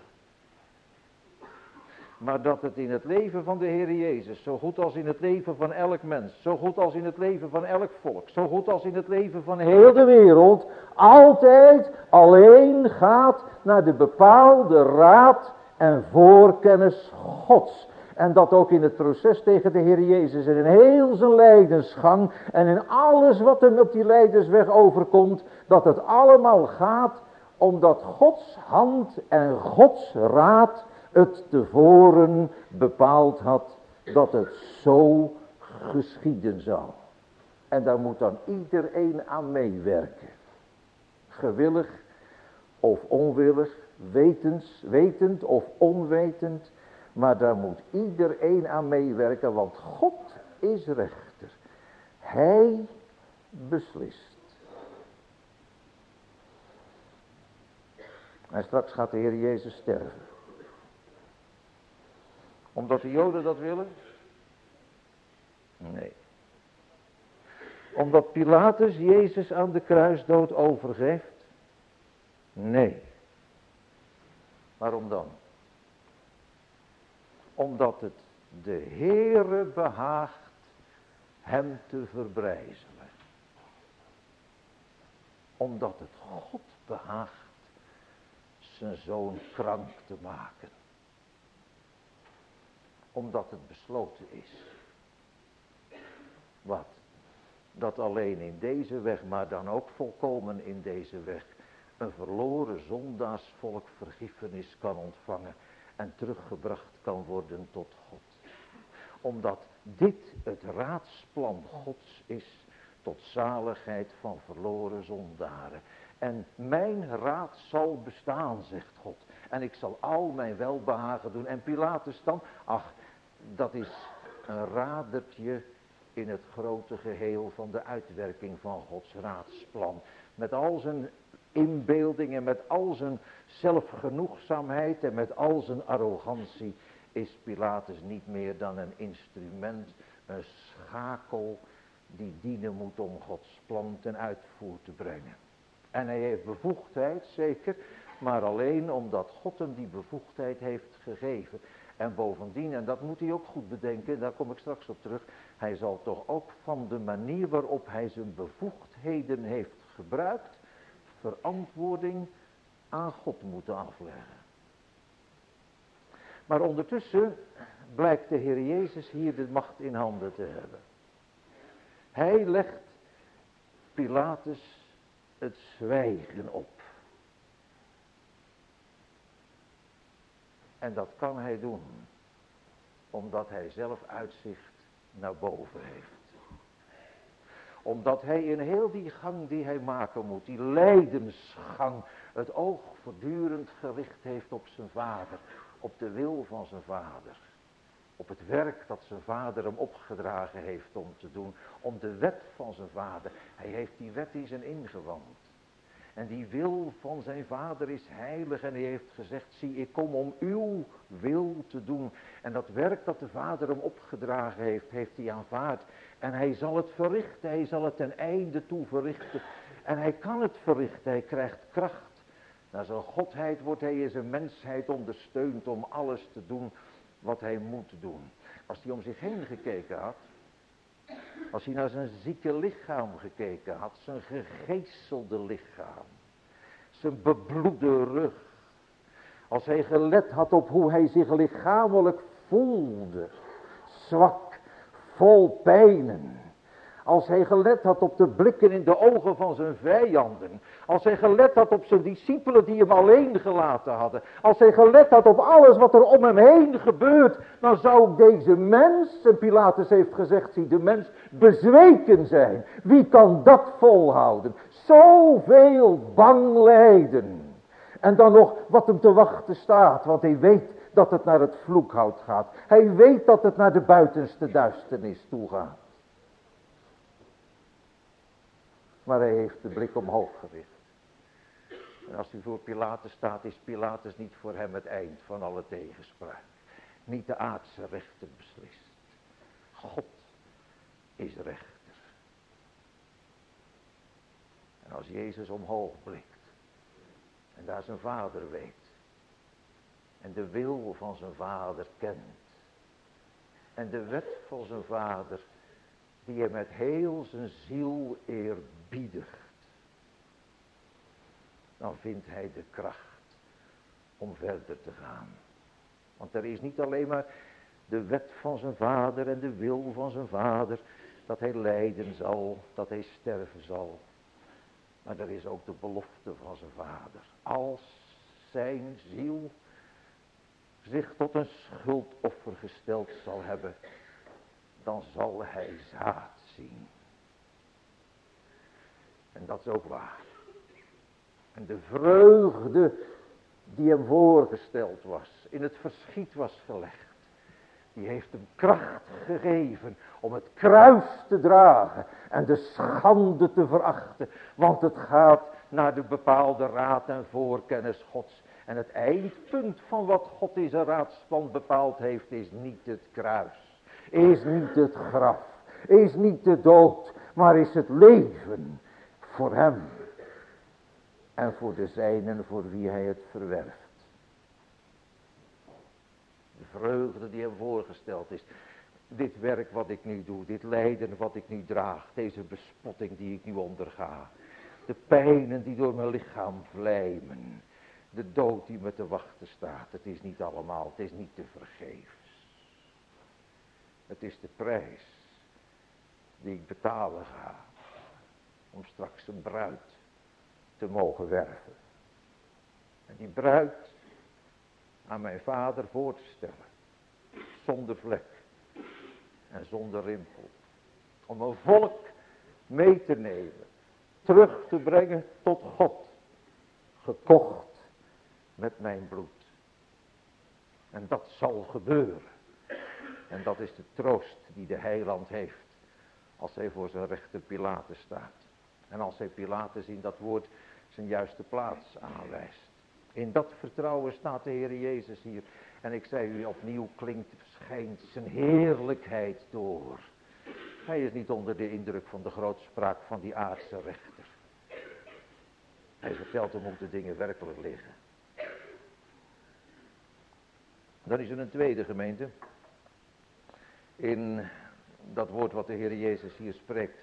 Maar dat het in het leven van de Heer Jezus, zo goed als in het leven van elk mens, zo goed als in het leven van elk volk, zo goed als in het leven van heel de wereld, altijd alleen gaat naar de bepaalde raad en voorkennis Gods. En dat ook in het proces tegen de Heer Jezus en in heel zijn lijdensgang en in alles wat hem op die lijdensweg overkomt, dat het allemaal gaat omdat Gods hand en Gods raad het tevoren bepaald had dat het zo geschieden zou. En daar moet dan iedereen aan meewerken. Gewillig of onwillig, wetens, wetend of onwetend. Maar daar moet iedereen aan meewerken, want God is rechter. Hij beslist. En straks gaat de Heer Jezus sterven. Omdat de Joden dat willen? Nee. Omdat Pilatus Jezus aan de kruisdood overgeeft? Nee. Waarom dan? Omdat het de Heere behaagt hem te verbrijzelen. Omdat het God behaagt zijn zoon krank te maken. Omdat het besloten is. Wat? Dat alleen in deze weg, maar dan ook volkomen in deze weg, een verloren zondaarsvolk vergiffenis kan ontvangen en teruggebracht kan worden tot God. Omdat dit het raadsplan Gods is tot zaligheid van verloren zondaren. En mijn raad zal bestaan, zegt God. En ik zal al mijn welbehagen doen. En Pilatus dan, ach, dat is een radertje in het grote geheel van de uitwerking van Gods raadsplan. Met al zijn inbeelding en met al zijn zelfgenoegzaamheid en met al zijn arrogantie is Pilatus niet meer dan een instrument, een schakel die dienen moet om Gods plan ten uitvoer te brengen. En hij heeft bevoegdheid, zeker, maar alleen omdat God hem die bevoegdheid heeft gegeven. En bovendien, en dat moet hij ook goed bedenken, daar kom ik straks op terug, hij zal toch ook van de manier waarop hij zijn bevoegdheden heeft gebruikt, verantwoording aan God moeten afleggen. Maar ondertussen blijkt de Heer Jezus hier de macht in handen te hebben. Hij legt Pilatus het zwijgen op. En dat kan hij doen, omdat hij zelf uitzicht naar boven heeft. Omdat hij in heel die gang die hij maken moet, die lijdensgang, het oog voortdurend gericht heeft op zijn vader, op de wil van zijn vader. Op het werk dat zijn vader hem opgedragen heeft om te doen, om de wet van zijn vader. Hij heeft die wet in zijn ingewand. En die wil van zijn vader is heilig en hij heeft gezegd, zie ik kom om uw wil te doen. En dat werk dat de vader hem opgedragen heeft, heeft hij aanvaard. En hij zal het verrichten, hij zal het ten einde toe verrichten. En hij kan het verrichten, hij krijgt kracht. Naar zijn godheid wordt hij in zijn mensheid ondersteund om alles te doen wat hij moet doen. Als hij om zich heen gekeken had, als hij naar zijn zieke lichaam gekeken had, zijn gegeeselde lichaam, zijn bebloede rug, als hij gelet had op hoe hij zich lichamelijk voelde, zwak, vol pijnen, als hij gelet had op de blikken in de ogen van zijn vijanden, als hij gelet had op zijn discipelen die hem alleen gelaten hadden, als hij gelet had op alles wat er om hem heen gebeurt, dan zou deze mens, en Pilatus heeft gezegd, zie de mens, bezweken zijn. Wie kan dat volhouden? Zoveel bang lijden. En dan nog wat hem te wachten staat, want hij weet dat het naar het vloekhout gaat. Hij weet dat het naar de buitenste duisternis toe gaat. Maar hij heeft de blik omhoog gericht. En als hij voor Pilatus staat, is Pilatus niet voor hem het eind van alle tegenspraak. Niet de aardse rechter beslist. God is rechter. En als Jezus omhoog blikt en daar zijn vader weet en de wil van zijn vader kent en de wet van zijn vader die hij met heel zijn ziel eerbiedigt, dan vindt hij de kracht om verder te gaan. Want er is niet alleen maar de wet van zijn vader en de wil van zijn vader, dat hij lijden zal, dat hij sterven zal. Maar er is ook de belofte van zijn vader. Als zijn ziel zich tot een schuldoffer gesteld zal hebben, dan zal hij zaad zien. En dat is ook waar. En de vreugde die hem voorgesteld was, in het verschiet was gelegd, die heeft hem kracht gegeven om het kruis te dragen en de schande te verachten. Want het gaat naar de bepaalde raad en voorkennis Gods. En het eindpunt van wat God in zijn raadsplan bepaald heeft, is niet het kruis. Is niet het graf. Is niet de dood. Maar is het leven voor hem. En voor de zijnen voor wie hij het verwerft. De vreugde die hem voorgesteld is. Dit werk wat ik nu doe. Dit lijden wat ik nu draag. Deze bespotting die ik nu onderga. De pijnen die door mijn lichaam vlijmen. De dood die me te wachten staat. Het is niet allemaal. Het is niet te vergeefs. Het is de prijs die ik betalen ga. Om straks een bruid te mogen werven. En die bruid aan mijn vader voor te stellen. Zonder vlek. En zonder rimpel. Om een volk mee te nemen. Terug te brengen tot God. Gekocht met mijn bloed. En dat zal gebeuren. En dat is de troost die de heiland heeft. Als hij voor zijn rechter Pilatus staat. En als hij Pilatus in dat woord zijn juiste plaats aanwijst. In dat vertrouwen staat de Heer Jezus hier. En ik zei u opnieuw klinkt, schijnt zijn heerlijkheid door. Hij is niet onder de indruk van de grootspraak van die aardse rechter. Hij vertelt hem hoe de dingen werkelijk liggen. Dan is er een tweede gemeente. In dat woord wat de Heer Jezus hier spreekt.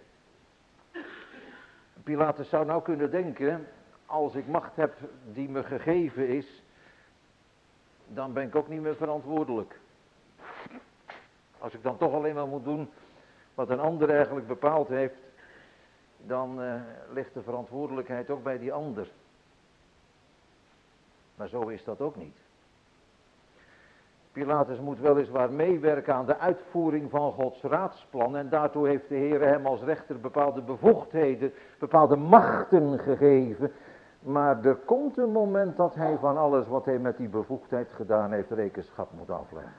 Pilatus zou nou kunnen denken, als ik macht heb die me gegeven is, dan ben ik ook niet meer verantwoordelijk. Als ik dan toch alleen maar moet doen wat een ander eigenlijk bepaald heeft, dan uh, ligt de verantwoordelijkheid ook bij die ander. Maar zo is dat ook niet. Pilatus moet weliswaar meewerken aan de uitvoering van Gods raadsplan. En daartoe heeft de Heer hem als rechter bepaalde bevoegdheden, bepaalde machten gegeven. Maar er komt een moment dat hij van alles wat hij met die bevoegdheid gedaan heeft rekenschap moet afleggen.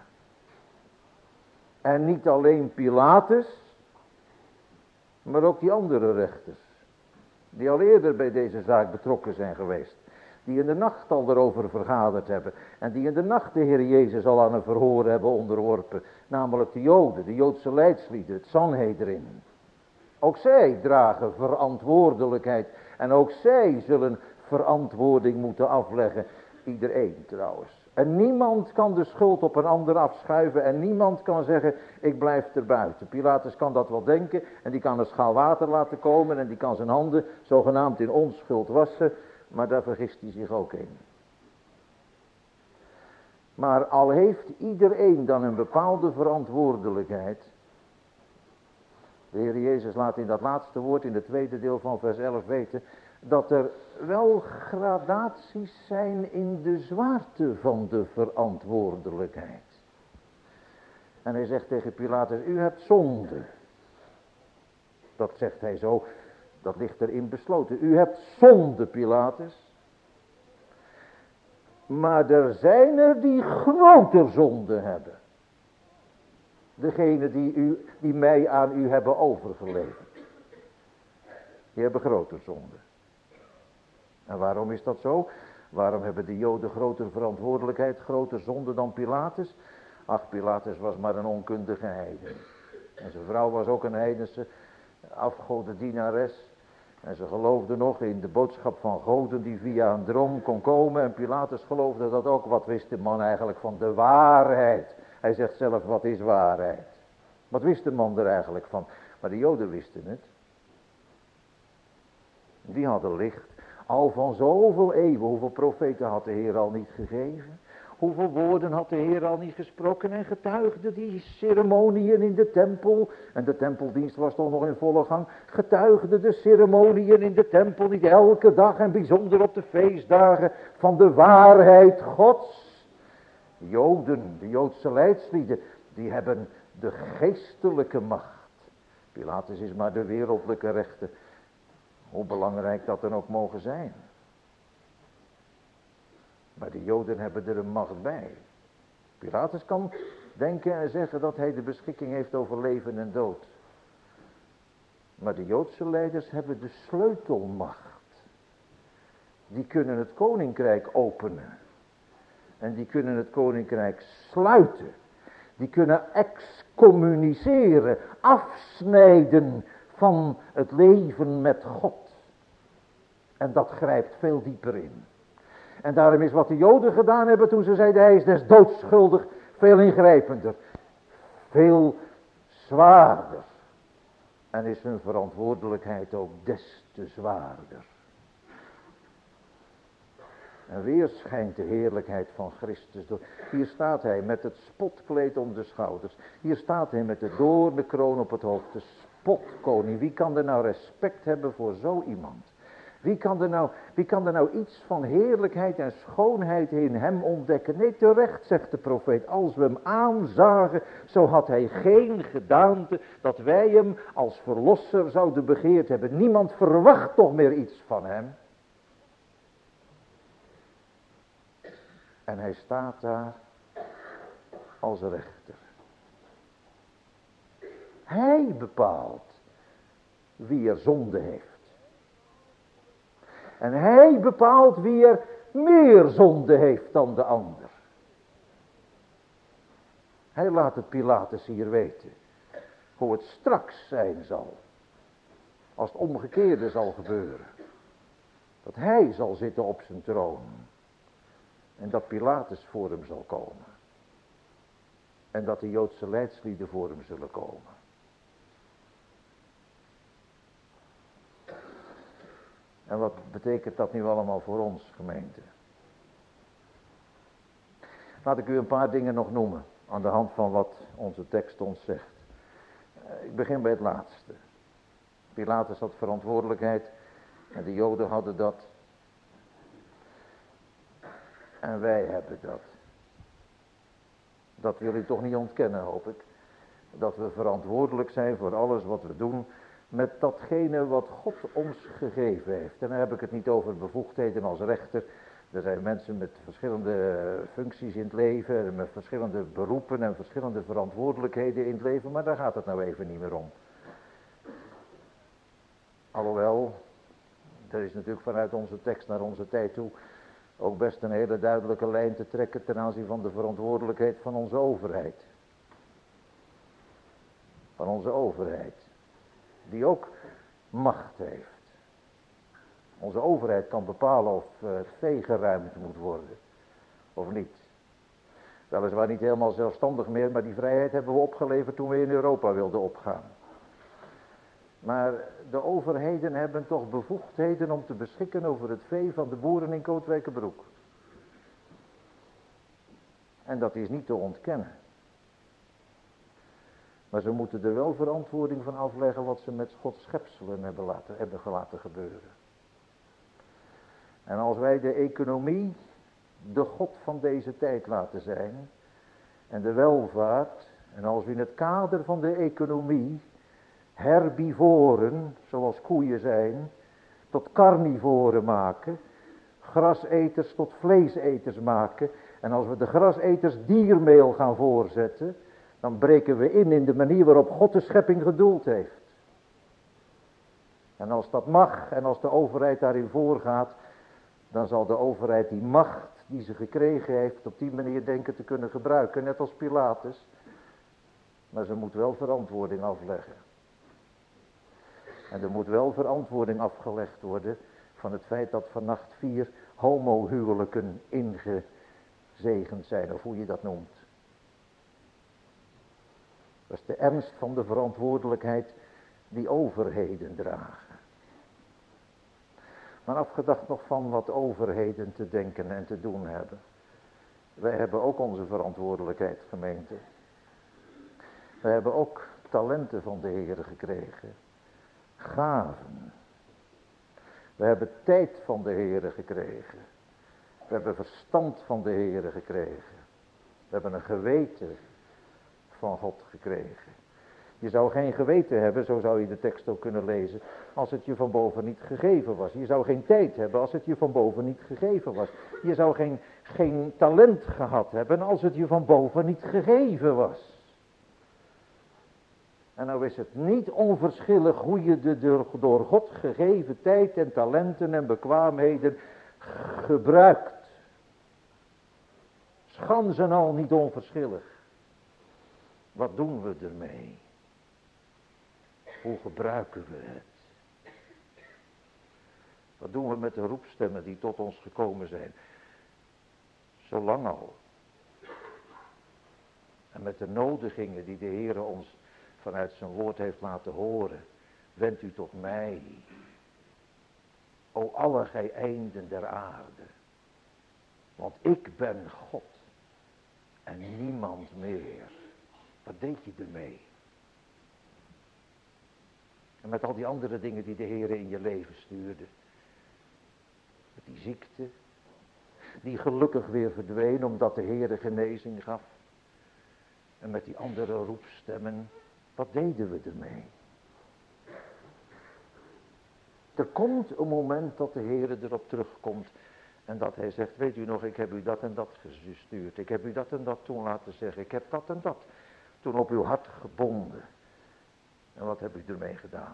En niet alleen Pilatus, maar ook die andere rechters. Die al eerder bij deze zaak betrokken zijn geweest. Die in de nacht al erover vergaderd hebben. En die in de nacht de Heer Jezus al aan een verhoor hebben onderworpen. Namelijk de Joden, de Joodse leidslieden, het Sanhedrin. Ook zij dragen verantwoordelijkheid. En ook zij zullen verantwoording moeten afleggen. Iedereen trouwens. En niemand kan de schuld op een ander afschuiven. En niemand kan zeggen, ik blijf er buiten. Pilatus kan dat wel denken. En die kan een schaal water laten komen. En die kan zijn handen zogenaamd in onschuld wassen. Maar daar vergist hij zich ook in. Maar al heeft iedereen dan een bepaalde verantwoordelijkheid. De Heer Jezus laat in dat laatste woord in het tweede deel van vers elf weten. Dat er wel gradaties zijn in de zwaarte van de verantwoordelijkheid. En hij zegt tegen Pilatus, u hebt zonde. Dat zegt hij zo. Dat ligt erin besloten. U hebt zonde, Pilatus. Maar er zijn er die groter zonde hebben. Degene die, u, die mij aan u hebben overgeleverd. Die hebben groter zonde. En waarom is dat zo? Waarom hebben de Joden grotere verantwoordelijkheid, groter zonde dan Pilatus? Ach, Pilatus was maar een onkundige heiden. En zijn vrouw was ook een heidense afgodendienares. En ze geloofde nog in de boodschap van goden die via een droom kon komen. En Pilatus geloofde dat ook. Wat wist de man eigenlijk van de waarheid? Hij zegt zelf, wat is waarheid? Wat wist de man er eigenlijk van? Maar de Joden wisten het. Die hadden licht. Al van zoveel eeuwen. Hoeveel profeten had de Heer al niet gegeven? Hoeveel woorden had de Heer al niet gesproken en getuigde die ceremoniën in de tempel. En de tempeldienst was toch nog in volle gang. Getuigde de ceremoniën in de tempel niet elke dag en bijzonder op de feestdagen van de waarheid Gods. Joden, de Joodse leidslieden, die hebben de geestelijke macht. Pilatus is maar de wereldlijke rechter. Hoe belangrijk dat dan ook mogen zijn. Maar de Joden hebben er een macht bij. Pilatus kan denken en zeggen dat hij de beschikking heeft over leven en dood. Maar de Joodse leiders hebben de sleutelmacht. Die kunnen het koninkrijk openen. En die kunnen het koninkrijk sluiten. Die kunnen excommuniceren, afsnijden van het leven met God. En dat grijpt veel dieper in. En daarom is wat de Joden gedaan hebben toen ze zeiden hij is des doods schuldig veel ingrijpender. Veel zwaarder. En is hun verantwoordelijkheid ook des te zwaarder. En weer schijnt de heerlijkheid van Christus door. Hier staat hij met het spotkleed om de schouders. Hier staat hij met de doornenkroon op het hoofd. De spotkoning. Wie kan er nou respect hebben voor zo iemand? Wie kan, er nou, wie kan er nou iets van heerlijkheid en schoonheid in hem ontdekken? Nee, terecht, zegt de profeet. Als we hem aanzagen, zo had hij geen gedaante dat wij hem als verlosser zouden begeerd hebben. Niemand verwacht toch meer iets van hem. En hij staat daar als rechter. Hij bepaalt wie er zonde heeft. En hij bepaalt wie er meer zonde heeft dan de ander. Hij laat het Pilatus hier weten. Hoe het straks zijn zal. Als het omgekeerde zal gebeuren. Dat hij zal zitten op zijn troon. En dat Pilatus voor hem zal komen. En dat de Joodse leidslieden voor hem zullen komen. En wat betekent dat nu allemaal voor ons, gemeente? Laat ik u een paar dingen nog noemen. Aan de hand van wat onze tekst ons zegt. Ik begin bij het laatste. Pilatus had verantwoordelijkheid. En de Joden hadden dat. En wij hebben dat. Dat wil u toch niet ontkennen, hoop ik. Dat we verantwoordelijk zijn voor alles wat we doen met datgene wat God ons gegeven heeft. En dan heb ik het niet over bevoegdheden als rechter. Er zijn mensen met verschillende functies in het leven, met verschillende beroepen en verschillende verantwoordelijkheden in het leven, maar daar gaat het nou even niet meer om. Alhoewel, er is natuurlijk vanuit onze tekst naar onze tijd toe ook best een hele duidelijke lijn te trekken ten aanzien van de verantwoordelijkheid van onze overheid. Van onze overheid. Die ook macht heeft. Onze overheid kan bepalen of het vee geruimd moet worden. Of niet. Weliswaar niet helemaal zelfstandig meer, maar die vrijheid hebben we opgeleverd toen we in Europa wilden opgaan. Maar de overheden hebben toch bevoegdheden om te beschikken over het vee van de boeren in Kootwijkerbroek. En dat is niet te ontkennen. Maar ze moeten er wel verantwoording van afleggen wat ze met Gods schepselen hebben, laten, hebben laten gebeuren. En als wij de economie de God van deze tijd laten zijn, en de welvaart, en als we in het kader van de economie herbivoren, zoals koeien zijn, tot carnivoren maken, graseters tot vleeseters maken, en als we de graseters diermeel gaan voorzetten, dan breken we in in de manier waarop God de schepping gedoeld heeft. En als dat mag en als de overheid daarin voorgaat, dan zal de overheid die macht die ze gekregen heeft op die manier denken te kunnen gebruiken, net als Pilatus. Maar ze moet wel verantwoording afleggen. En er moet wel verantwoording afgelegd worden van het feit dat vannacht vier homohuwelijken ingezegend zijn, of hoe je dat noemt. Dat is de ernst van de verantwoordelijkheid die overheden dragen. Maar afgedacht nog van wat overheden te denken en te doen hebben. Wij hebben ook onze verantwoordelijkheid, gemeente. Wij hebben ook talenten van de Heer gekregen. Gaven. We hebben tijd van de Heer gekregen. We hebben verstand van de Heer gekregen. We hebben een geweten van God gekregen. Je zou geen geweten hebben, zo zou je de tekst ook kunnen lezen, als het je van boven niet gegeven was. Je zou geen tijd hebben als het je van boven niet gegeven was. Je zou geen, geen talent gehad hebben als het je van boven niet gegeven was. En nou is het niet onverschillig hoe je de door, door God gegeven tijd en talenten en bekwaamheden gebruikt. Schans en al niet onverschillig. Wat doen we ermee? Hoe gebruiken we het? Wat doen we met de roepstemmen die tot ons gekomen zijn? Zo lang al. En met de nodigingen die de Heer ons vanuit zijn woord heeft laten horen. Wend u tot mij. O alle gij einden der aarde. Want ik ben God. En niemand meer. Wat deed je ermee? En met al die andere dingen die de Heer in je leven stuurde. Met die ziekte. Die gelukkig weer verdween omdat de Heer genezing gaf. En met die andere roepstemmen. Wat deden we ermee? Er komt een moment dat de Heer erop terugkomt. En dat hij zegt, weet u nog, ik heb u dat en dat gestuurd. Ik heb u dat en dat toen laten zeggen. Ik heb dat en dat toen op uw hart gebonden. En wat heb u ermee gedaan?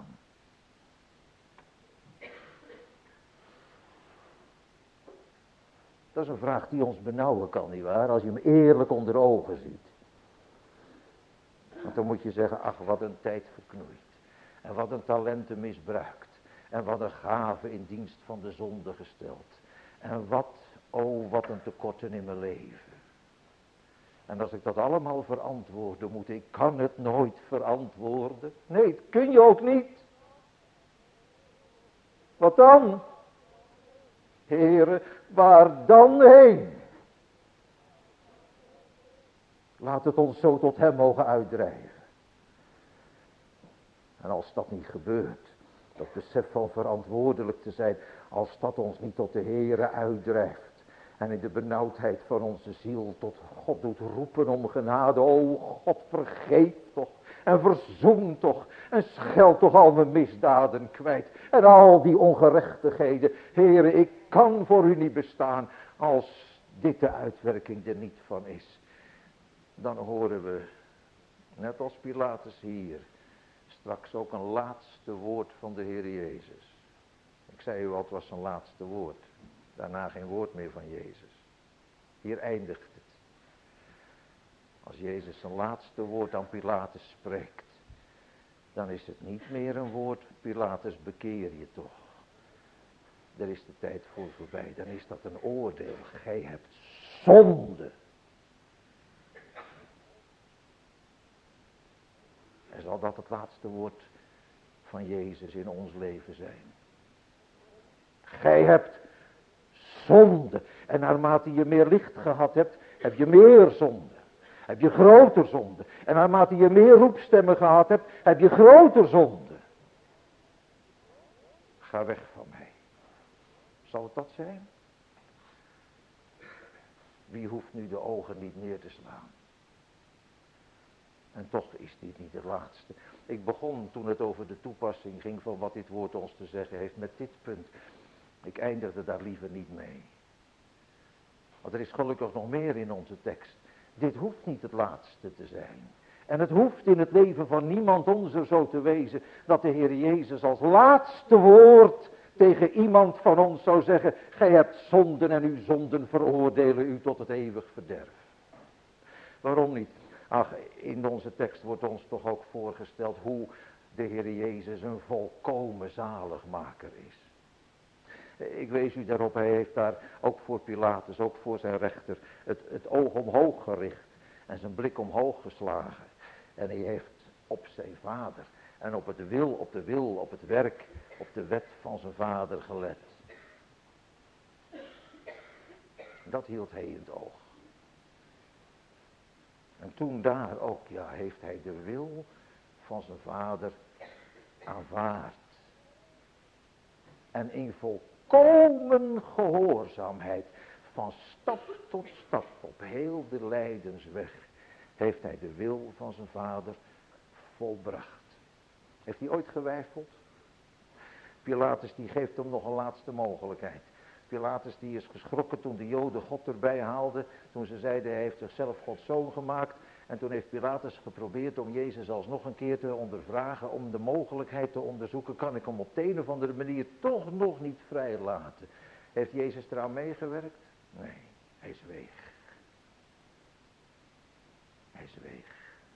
Dat is een vraag die ons benauwen kan, nietwaar? Als je hem eerlijk onder ogen ziet. Want dan moet je zeggen, ach wat een tijd verknoeid. En wat een talenten misbruikt. En wat een gave in dienst van de zonde gesteld. En wat, oh wat een tekorten in mijn leven. En als ik dat allemaal verantwoorden moet, ik kan het nooit verantwoorden. Nee, dat kun je ook niet. Wat dan? Heere, waar dan heen? Laat het ons zo tot hem mogen uitdrijven. En als dat niet gebeurt, dat besef van verantwoordelijk te zijn, als dat ons niet tot de Heere uitdrijft. En in de benauwdheid van onze ziel tot God doet roepen om genade. O God, vergeef toch. En verzoen toch. En scheld toch al mijn misdaden kwijt. En al die ongerechtigheden. Heere, ik kan voor u niet bestaan. Als dit de uitwerking er niet van is. Dan horen we, net als Pilatus hier, straks ook een laatste woord van de Heer Jezus. Ik zei u al, het was zijn laatste woord. Daarna geen woord meer van Jezus. Hier eindigt het. Als Jezus zijn laatste woord aan Pilatus spreekt, dan is het niet meer een woord, Pilatus bekeer je toch. Daar is de tijd voor voorbij. Dan is dat een oordeel. Gij hebt zonde. En zal dat het laatste woord van Jezus in ons leven zijn. Gij hebt zonde. En naarmate je meer licht gehad hebt, heb je meer zonde. Heb je groter zonde. En naarmate je meer roepstemmen gehad hebt, heb je groter zonde. Ga weg van mij. Zal het dat zijn? Wie hoeft nu de ogen niet neer te slaan? En toch is dit niet het laatste. Ik begon toen het over de toepassing ging van wat dit woord ons te zeggen heeft met dit punt. Ik eindigde daar liever niet mee. Want er is gelukkig nog meer in onze tekst. Dit hoeft niet het laatste te zijn. En het hoeft in het leven van niemand onze zo te wezen dat de Heer Jezus als laatste woord tegen iemand van ons zou zeggen, gij hebt zonden en uw zonden veroordelen u tot het eeuwig verderf. Waarom niet? Ach, in onze tekst wordt ons toch ook voorgesteld hoe de Heer Jezus een volkomen zaligmaker is. Ik wees u daarop, hij heeft daar ook voor Pilatus, ook voor zijn rechter, het, het oog omhoog gericht en zijn blik omhoog geslagen. En hij heeft op zijn vader en op het wil, op de wil, op het werk, op de wet van zijn vader gelet. Dat hield hij in het oog. En toen daar ook, ja, heeft hij de wil van zijn vader aanvaard. En in volkomen gehoorzaamheid, van stap tot stap, op heel de lijdensweg, heeft hij de wil van zijn vader volbracht. Heeft hij ooit geweifeld? Pilatus die geeft hem nog een laatste mogelijkheid. Pilatus die is geschrokken toen de Joden God erbij haalden. Toen ze zeiden hij heeft zichzelf Gods zoon gemaakt. En toen heeft Pilatus geprobeerd om Jezus alsnog een keer te ondervragen. Om de mogelijkheid te onderzoeken. Kan ik hem op de een of andere manier toch nog niet vrijlaten? Heeft Jezus eraan meegewerkt? Nee, hij zweeg. Hij zweeg.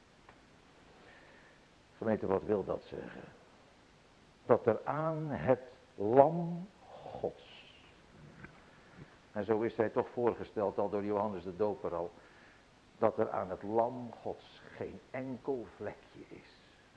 Gemeente, wat wil dat zeggen? Dat er aan het lam Gods. En zo is hij toch voorgesteld al door Johannes de Doper al. Dat er aan het lam Gods geen enkel vlekje is.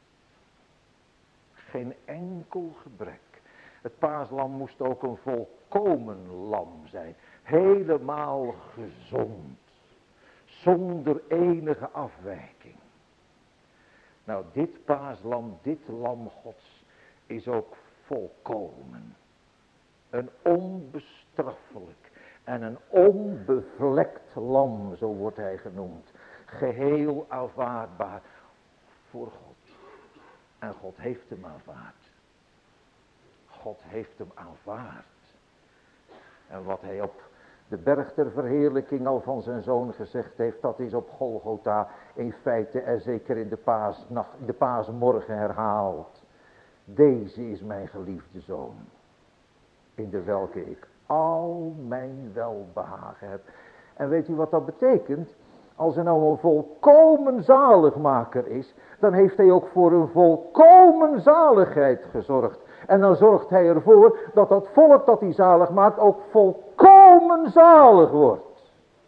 Geen enkel gebrek. Het paaslam moest ook een volkomen lam zijn. Helemaal gezond. Zonder enige afwijking. Nou, dit paaslam, dit lam Gods is ook volkomen. Een onbestraffelijk en een onbevlekt lam, zo wordt hij genoemd. Geheel aanvaardbaar voor God. En God heeft hem aanvaard. God heeft hem aanvaard. En wat hij op de berg der verheerlijking al van zijn zoon gezegd heeft, dat is op Golgotha in feite en zeker in de paasnacht, in de paasmorgen herhaald. Deze is mijn geliefde zoon, in de welke ik al mijn welbehagen heb. En weet u wat dat betekent? Als er nou een volkomen zaligmaker is, dan heeft hij ook voor een volkomen zaligheid gezorgd. En dan zorgt hij ervoor dat dat volk dat hij zalig maakt ook volkomen zalig wordt.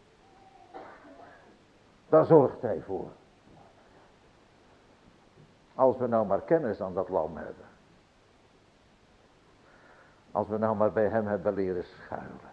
Daar zorgt hij voor. Als we nou maar kennis aan dat lam hebben. Als we nou maar bij hem hebben leren schuilen.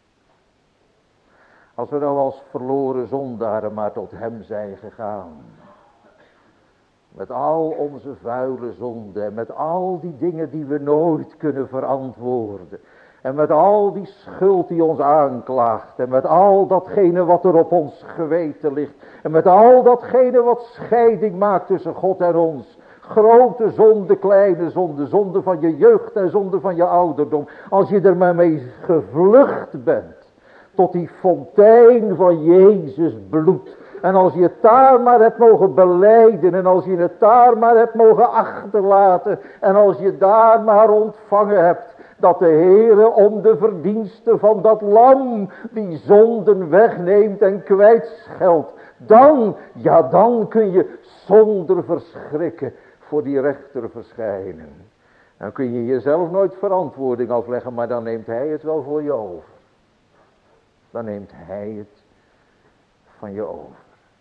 Als we nou als verloren zondaren maar tot hem zijn gegaan. Met al onze vuile zonden en met al die dingen die we nooit kunnen verantwoorden. En met al die schuld die ons aanklaagt. En met al datgene wat er op ons geweten ligt. En met al datgene wat scheiding maakt tussen God en ons. Grote zonde, kleine zonde, zonde van je jeugd en zonde van je ouderdom. Als je er maar mee gevlucht bent. Tot die fontein van Jezus bloed. En als je het daar maar hebt mogen belijden. En als je het daar maar hebt mogen achterlaten. En als je daar maar ontvangen hebt. Dat de Heere om de verdiensten van dat lam. Die zonden wegneemt en kwijtscheldt. Dan, ja dan kun je zonder verschrikken voor die rechter verschijnen. Dan kun je jezelf nooit verantwoording afleggen. Maar dan neemt hij het wel voor je over. Dan neemt hij het van je over.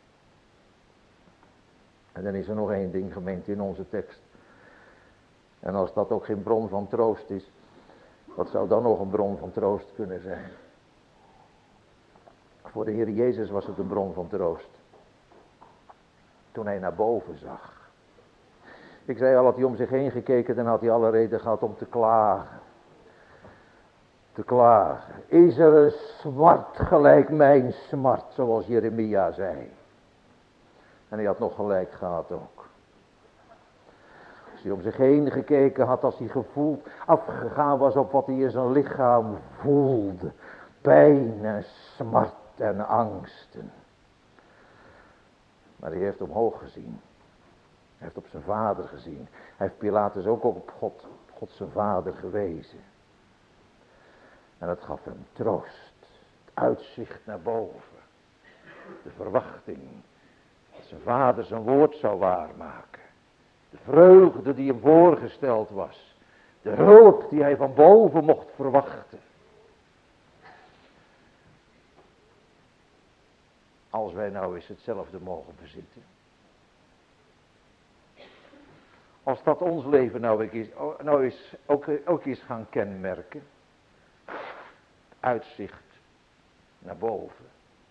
En dan is er nog één ding, gemeente, in onze tekst. En als dat ook geen bron van troost is, wat zou dan nog een bron van troost kunnen zijn? Voor de Heer Jezus was het een bron van troost. Toen hij naar boven zag. Ik zei al, had hij om zich heen gekeken, dan had hij alle reden gehad om te klagen. Te klagen. Is er een smart gelijk mijn smart, zoals Jeremia zei. En hij had nog gelijk gehad ook. Als hij om zich heen gekeken had, als hij gevoeld afgegaan was op wat hij in zijn lichaam voelde. Pijn en smart en angsten. Maar hij heeft omhoog gezien. Hij heeft op zijn vader gezien. Hij heeft Pilatus ook op God, God zijn vader gewezen. En het gaf hem troost. Het uitzicht naar boven. De verwachting dat zijn vader zijn woord zou waarmaken. De vreugde die hem voorgesteld was. De hulp die hij van boven mocht verwachten. Als wij nou eens hetzelfde mogen bezitten. Als dat ons leven nou eens, nou eens, ook, ook eens gaan kenmerken. Uitzicht naar boven.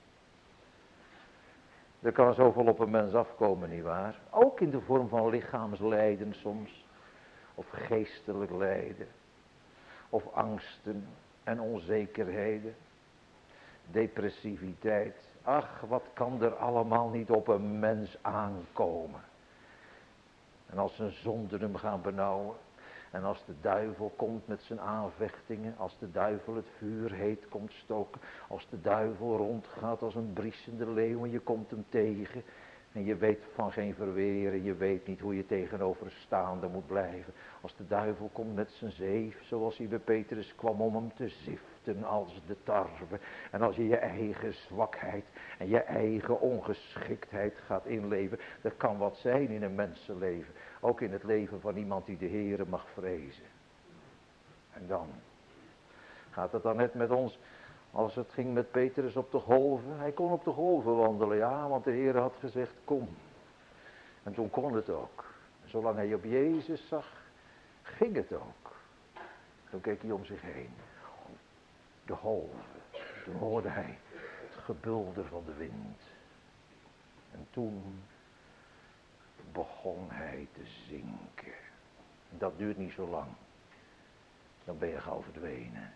Er kan zoveel op een mens afkomen, nietwaar? Ook in de vorm van lichaamslijden soms. Of geestelijk lijden. Of angsten en onzekerheden. Depressiviteit. Ach, wat kan er allemaal niet op een mens aankomen. En als zijn zonden hem gaan benauwen. En als de duivel komt met zijn aanvechtingen. Als de duivel het vuur heet komt stoken. Als de duivel rondgaat als een briesende leeuw en je komt hem tegen. En je weet van geen verweren. Je weet niet hoe je tegenoverstaande moet blijven. Als de duivel komt met zijn zeef. Zoals hij bij Petrus kwam om hem te ziften als de tarwe. En als je je eigen zwakheid en je eigen ongeschiktheid gaat inleven. Dat kan wat zijn in een mensenleven. Ook in het leven van iemand die de Heere mag vrezen. En dan gaat het dan net met ons als het ging met Petrus op de golven. Hij kon op de golven wandelen, ja, want de Heere had gezegd kom. En toen kon het ook. Zolang hij op Jezus zag, ging het ook. Toen keek hij om zich heen. De golven. Toen hoorde hij het gebulder van de wind. En toen begon hij te zinken. Dat duurt niet zo lang. Dan ben je gauw verdwenen.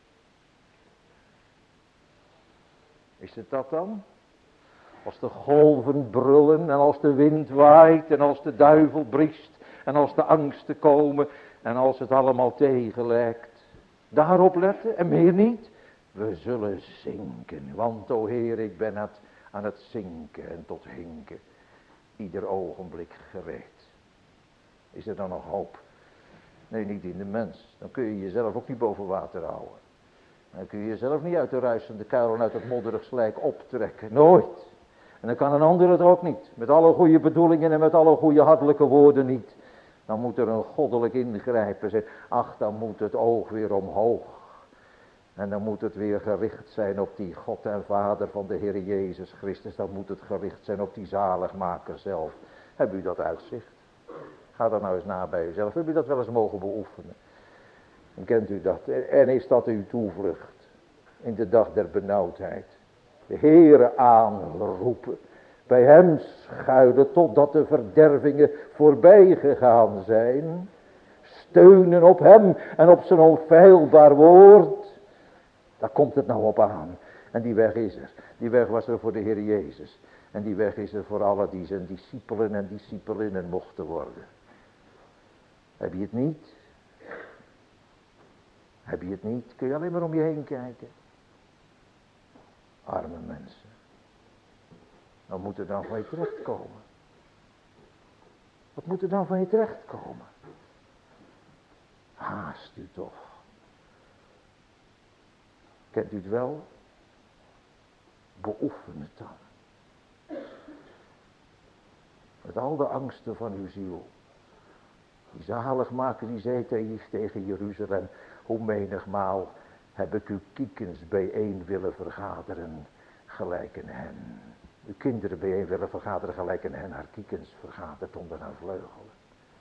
Is het dat dan? Als de golven brullen en als de wind waait en als de duivel briest en als de angsten komen en als het allemaal tegenlijkt. Daarop letten en meer niet. We zullen zinken, want o Heer, ik ben het aan het zinken en tot hinken. Ieder ogenblik gereed. Is er dan nog hoop? Nee, niet in de mens. Dan kun je jezelf ook niet boven water houden. Dan kun je jezelf niet uit de ruisende kuil en uit het modderig slijk optrekken. Nooit. En dan kan een ander het ook niet. Met alle goede bedoelingen en met alle goede hartelijke woorden niet. Dan moet er een goddelijk ingrijpen zijn. Ach, dan moet het oog weer omhoog. En dan moet het weer gericht zijn op die God en Vader van de Heer Jezus Christus. Dan moet het gericht zijn op die zaligmaker zelf. Heb u dat uitzicht? Ga dat nou eens na bij uzelf. Heb u dat wel eens mogen beoefenen? En kent u dat? En is dat uw toevlucht in de dag der benauwdheid? De Heere aanroepen. Bij hem schuilen totdat de verdervingen voorbij gegaan zijn. Steunen op hem en op zijn onfeilbaar woord. Daar komt het nou op aan. En die weg is er. Die weg was er voor de Heer Jezus. En die weg is er voor alle die zijn discipelen en discipelinnen mochten worden. Heb je het niet? Heb je het niet? Kun je alleen maar om je heen kijken. Arme mensen. Wat moet er dan van je terechtkomen? Wat moet er dan van je terechtkomen? Haast u toch. Kent u het wel? Beoefen het dan. Met al de angsten van uw ziel. Die zaligmaker die zei tegen Jeruzalem. Hoe menigmaal heb ik uw kiekens bijeen willen vergaderen gelijk een hen. Uw kinderen bijeen willen vergaderen gelijk een hen haar kiekens vergadert onder haar vleugelen.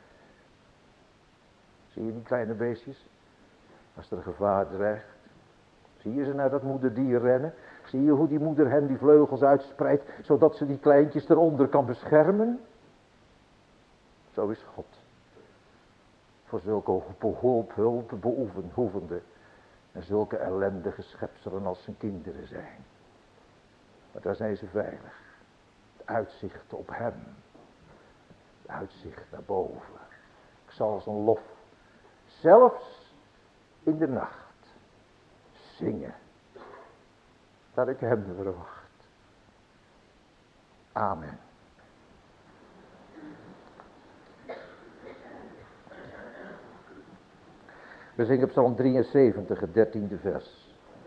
Zie je die kleine beestjes? Als er gevaar dreigt. Zie je ze naar dat moederdier rennen? Zie je hoe die moeder hen die vleugels uitspreidt, zodat ze die kleintjes eronder kan beschermen? Zo is God. Voor zulke hulp, hulp beoefende en zulke ellendige schepselen als zijn kinderen zijn. Maar daar zijn ze veilig. Het uitzicht op hem. Het uitzicht naar boven. Ik zal zijn lof, zelfs in de nacht, zingen. Dat ik hem verwacht. Amen. We zingen Psalm drieënzeventig, het dertiende vers.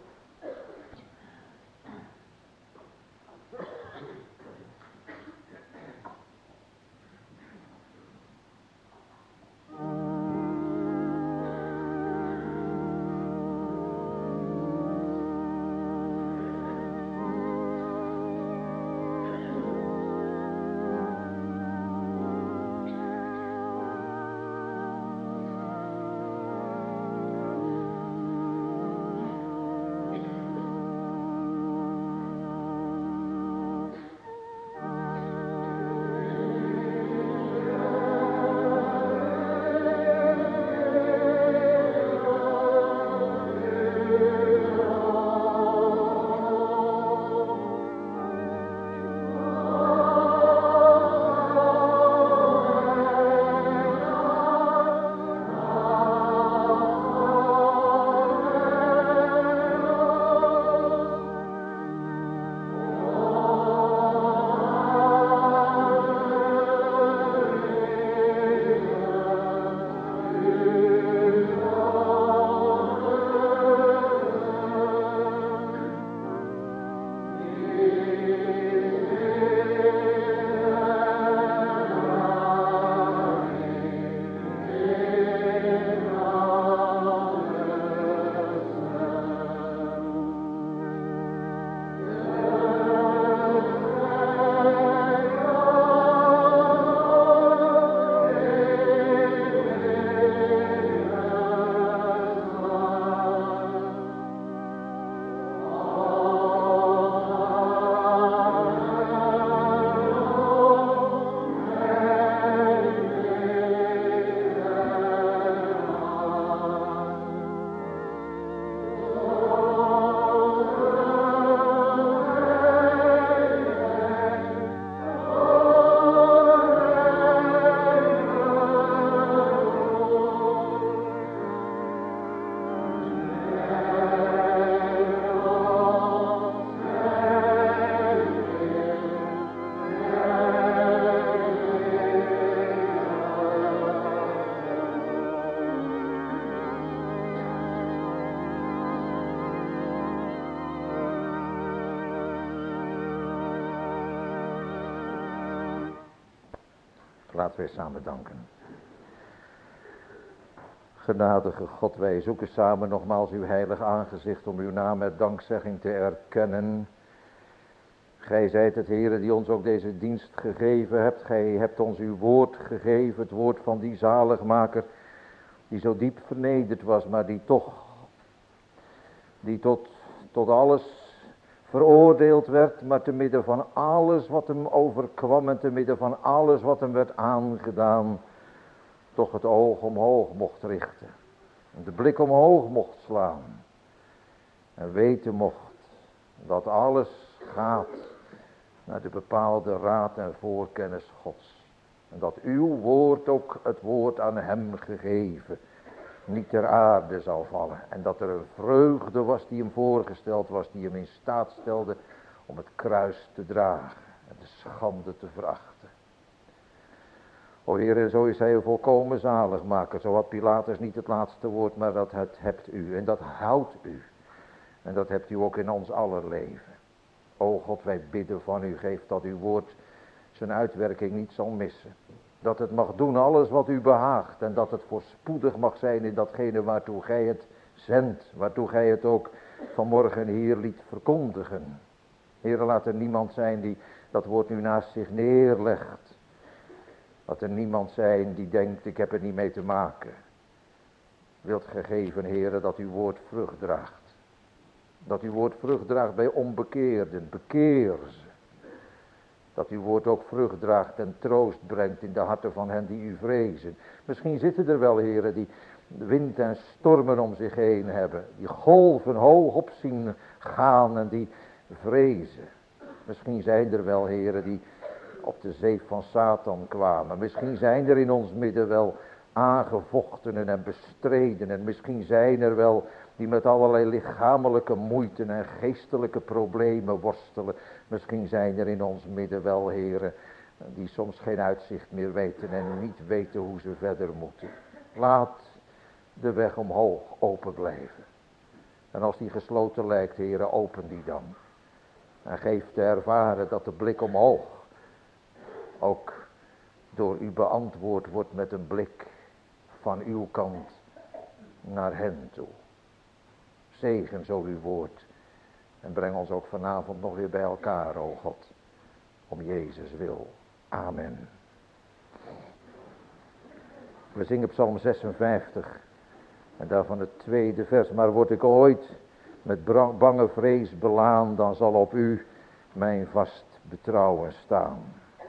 Laten wij samen danken. Genadige God, wij zoeken samen nogmaals uw heilig aangezicht om uw naam met dankzegging te erkennen. Gij zijt het Heere die ons ook deze dienst gegeven hebt. Gij hebt ons uw woord gegeven, het woord van die zaligmaker die zo diep vernederd was, maar die toch, die tot, tot alles veroordeeld werd, maar te midden van alles wat hem overkwam en te midden van alles wat hem werd aangedaan, toch het oog omhoog mocht richten. En de blik omhoog mocht slaan. En weten mocht dat alles gaat naar de bepaalde raad en voorkennis Gods. En dat uw woord ook het woord aan hem gegeven niet ter aarde zal vallen. En dat er een vreugde was die hem voorgesteld was, die hem in staat stelde om het kruis te dragen en de schande te verachten. O Heere, zo is hij een volkomen zaligmaker. Zo had Pilatus niet het laatste woord, maar dat het hebt u. En dat houdt u. En dat hebt u ook in ons aller leven. O God, wij bidden van u, geef dat uw woord zijn uitwerking niet zal missen. Dat het mag doen alles wat u behaagt. En dat het voorspoedig mag zijn in datgene waartoe gij het zendt. Waartoe gij het ook vanmorgen hier liet verkondigen. Heere, laat er niemand zijn die dat woord nu naast zich neerlegt. Laat er niemand zijn die denkt, ik heb er niet mee te maken. Wilt gegeven, Heere, dat uw woord vrucht draagt. Dat uw woord vrucht draagt bij onbekeerden. Bekeer ze. Dat uw woord ook vrucht draagt en troost brengt in de harten van hen die u vrezen. Misschien zitten er wel, heren, die wind en stormen om zich heen hebben. Die golven hoog op zien gaan en die vrezen. Misschien zijn er wel, heren, die op de zeef van Satan kwamen. Misschien zijn er in ons midden wel aangevochtenen en bestredenen. Misschien zijn er wel die met allerlei lichamelijke moeite en geestelijke problemen worstelen. Misschien zijn er in ons midden wel, heren, die soms geen uitzicht meer weten en niet weten hoe ze verder moeten. Laat de weg omhoog open blijven. En als die gesloten lijkt, Heere, open die dan. En geef te ervaren dat de blik omhoog ook door u beantwoord wordt met een blik van uw kant naar hen toe. Zegen zo uw woord. En breng ons ook vanavond nog weer bij elkaar, o God. Om Jezus wil. Amen. We zingen Psalm zesenvijftig. En daarvan het tweede vers. Maar word ik ooit met bange vrees belaan, dan zal op u mijn vast betrouwen staan.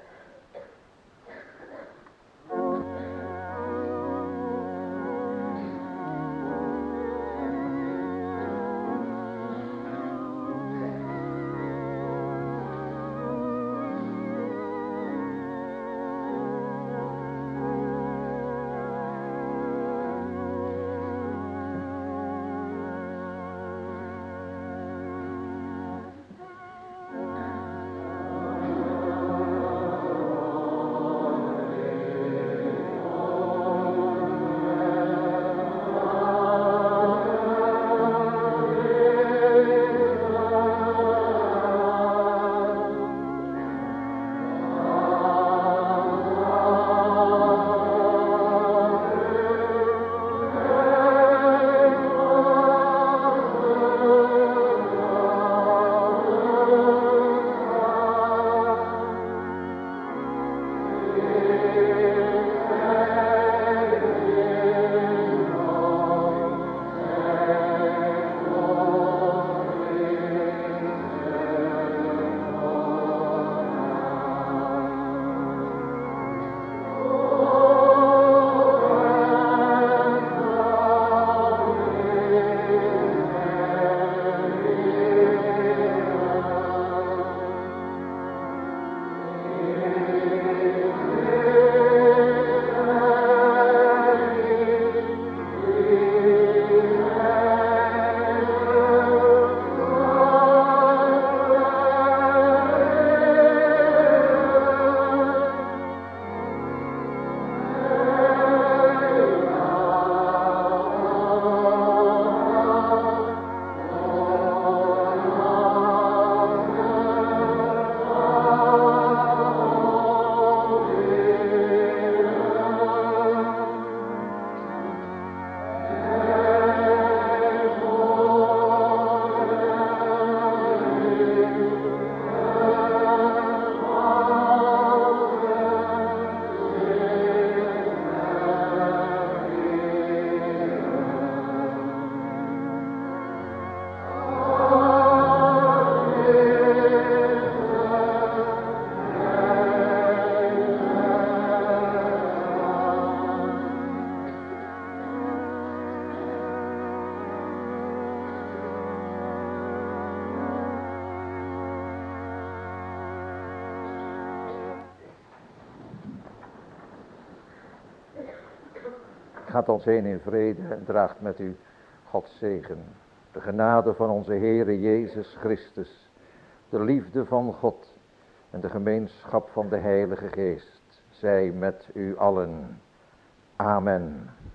Gaat ons heen in vrede en draagt met u Gods zegen. De genade van onze Heere Jezus Christus, de liefde van God en de gemeenschap van de Heilige Geest, zij met u allen. Amen.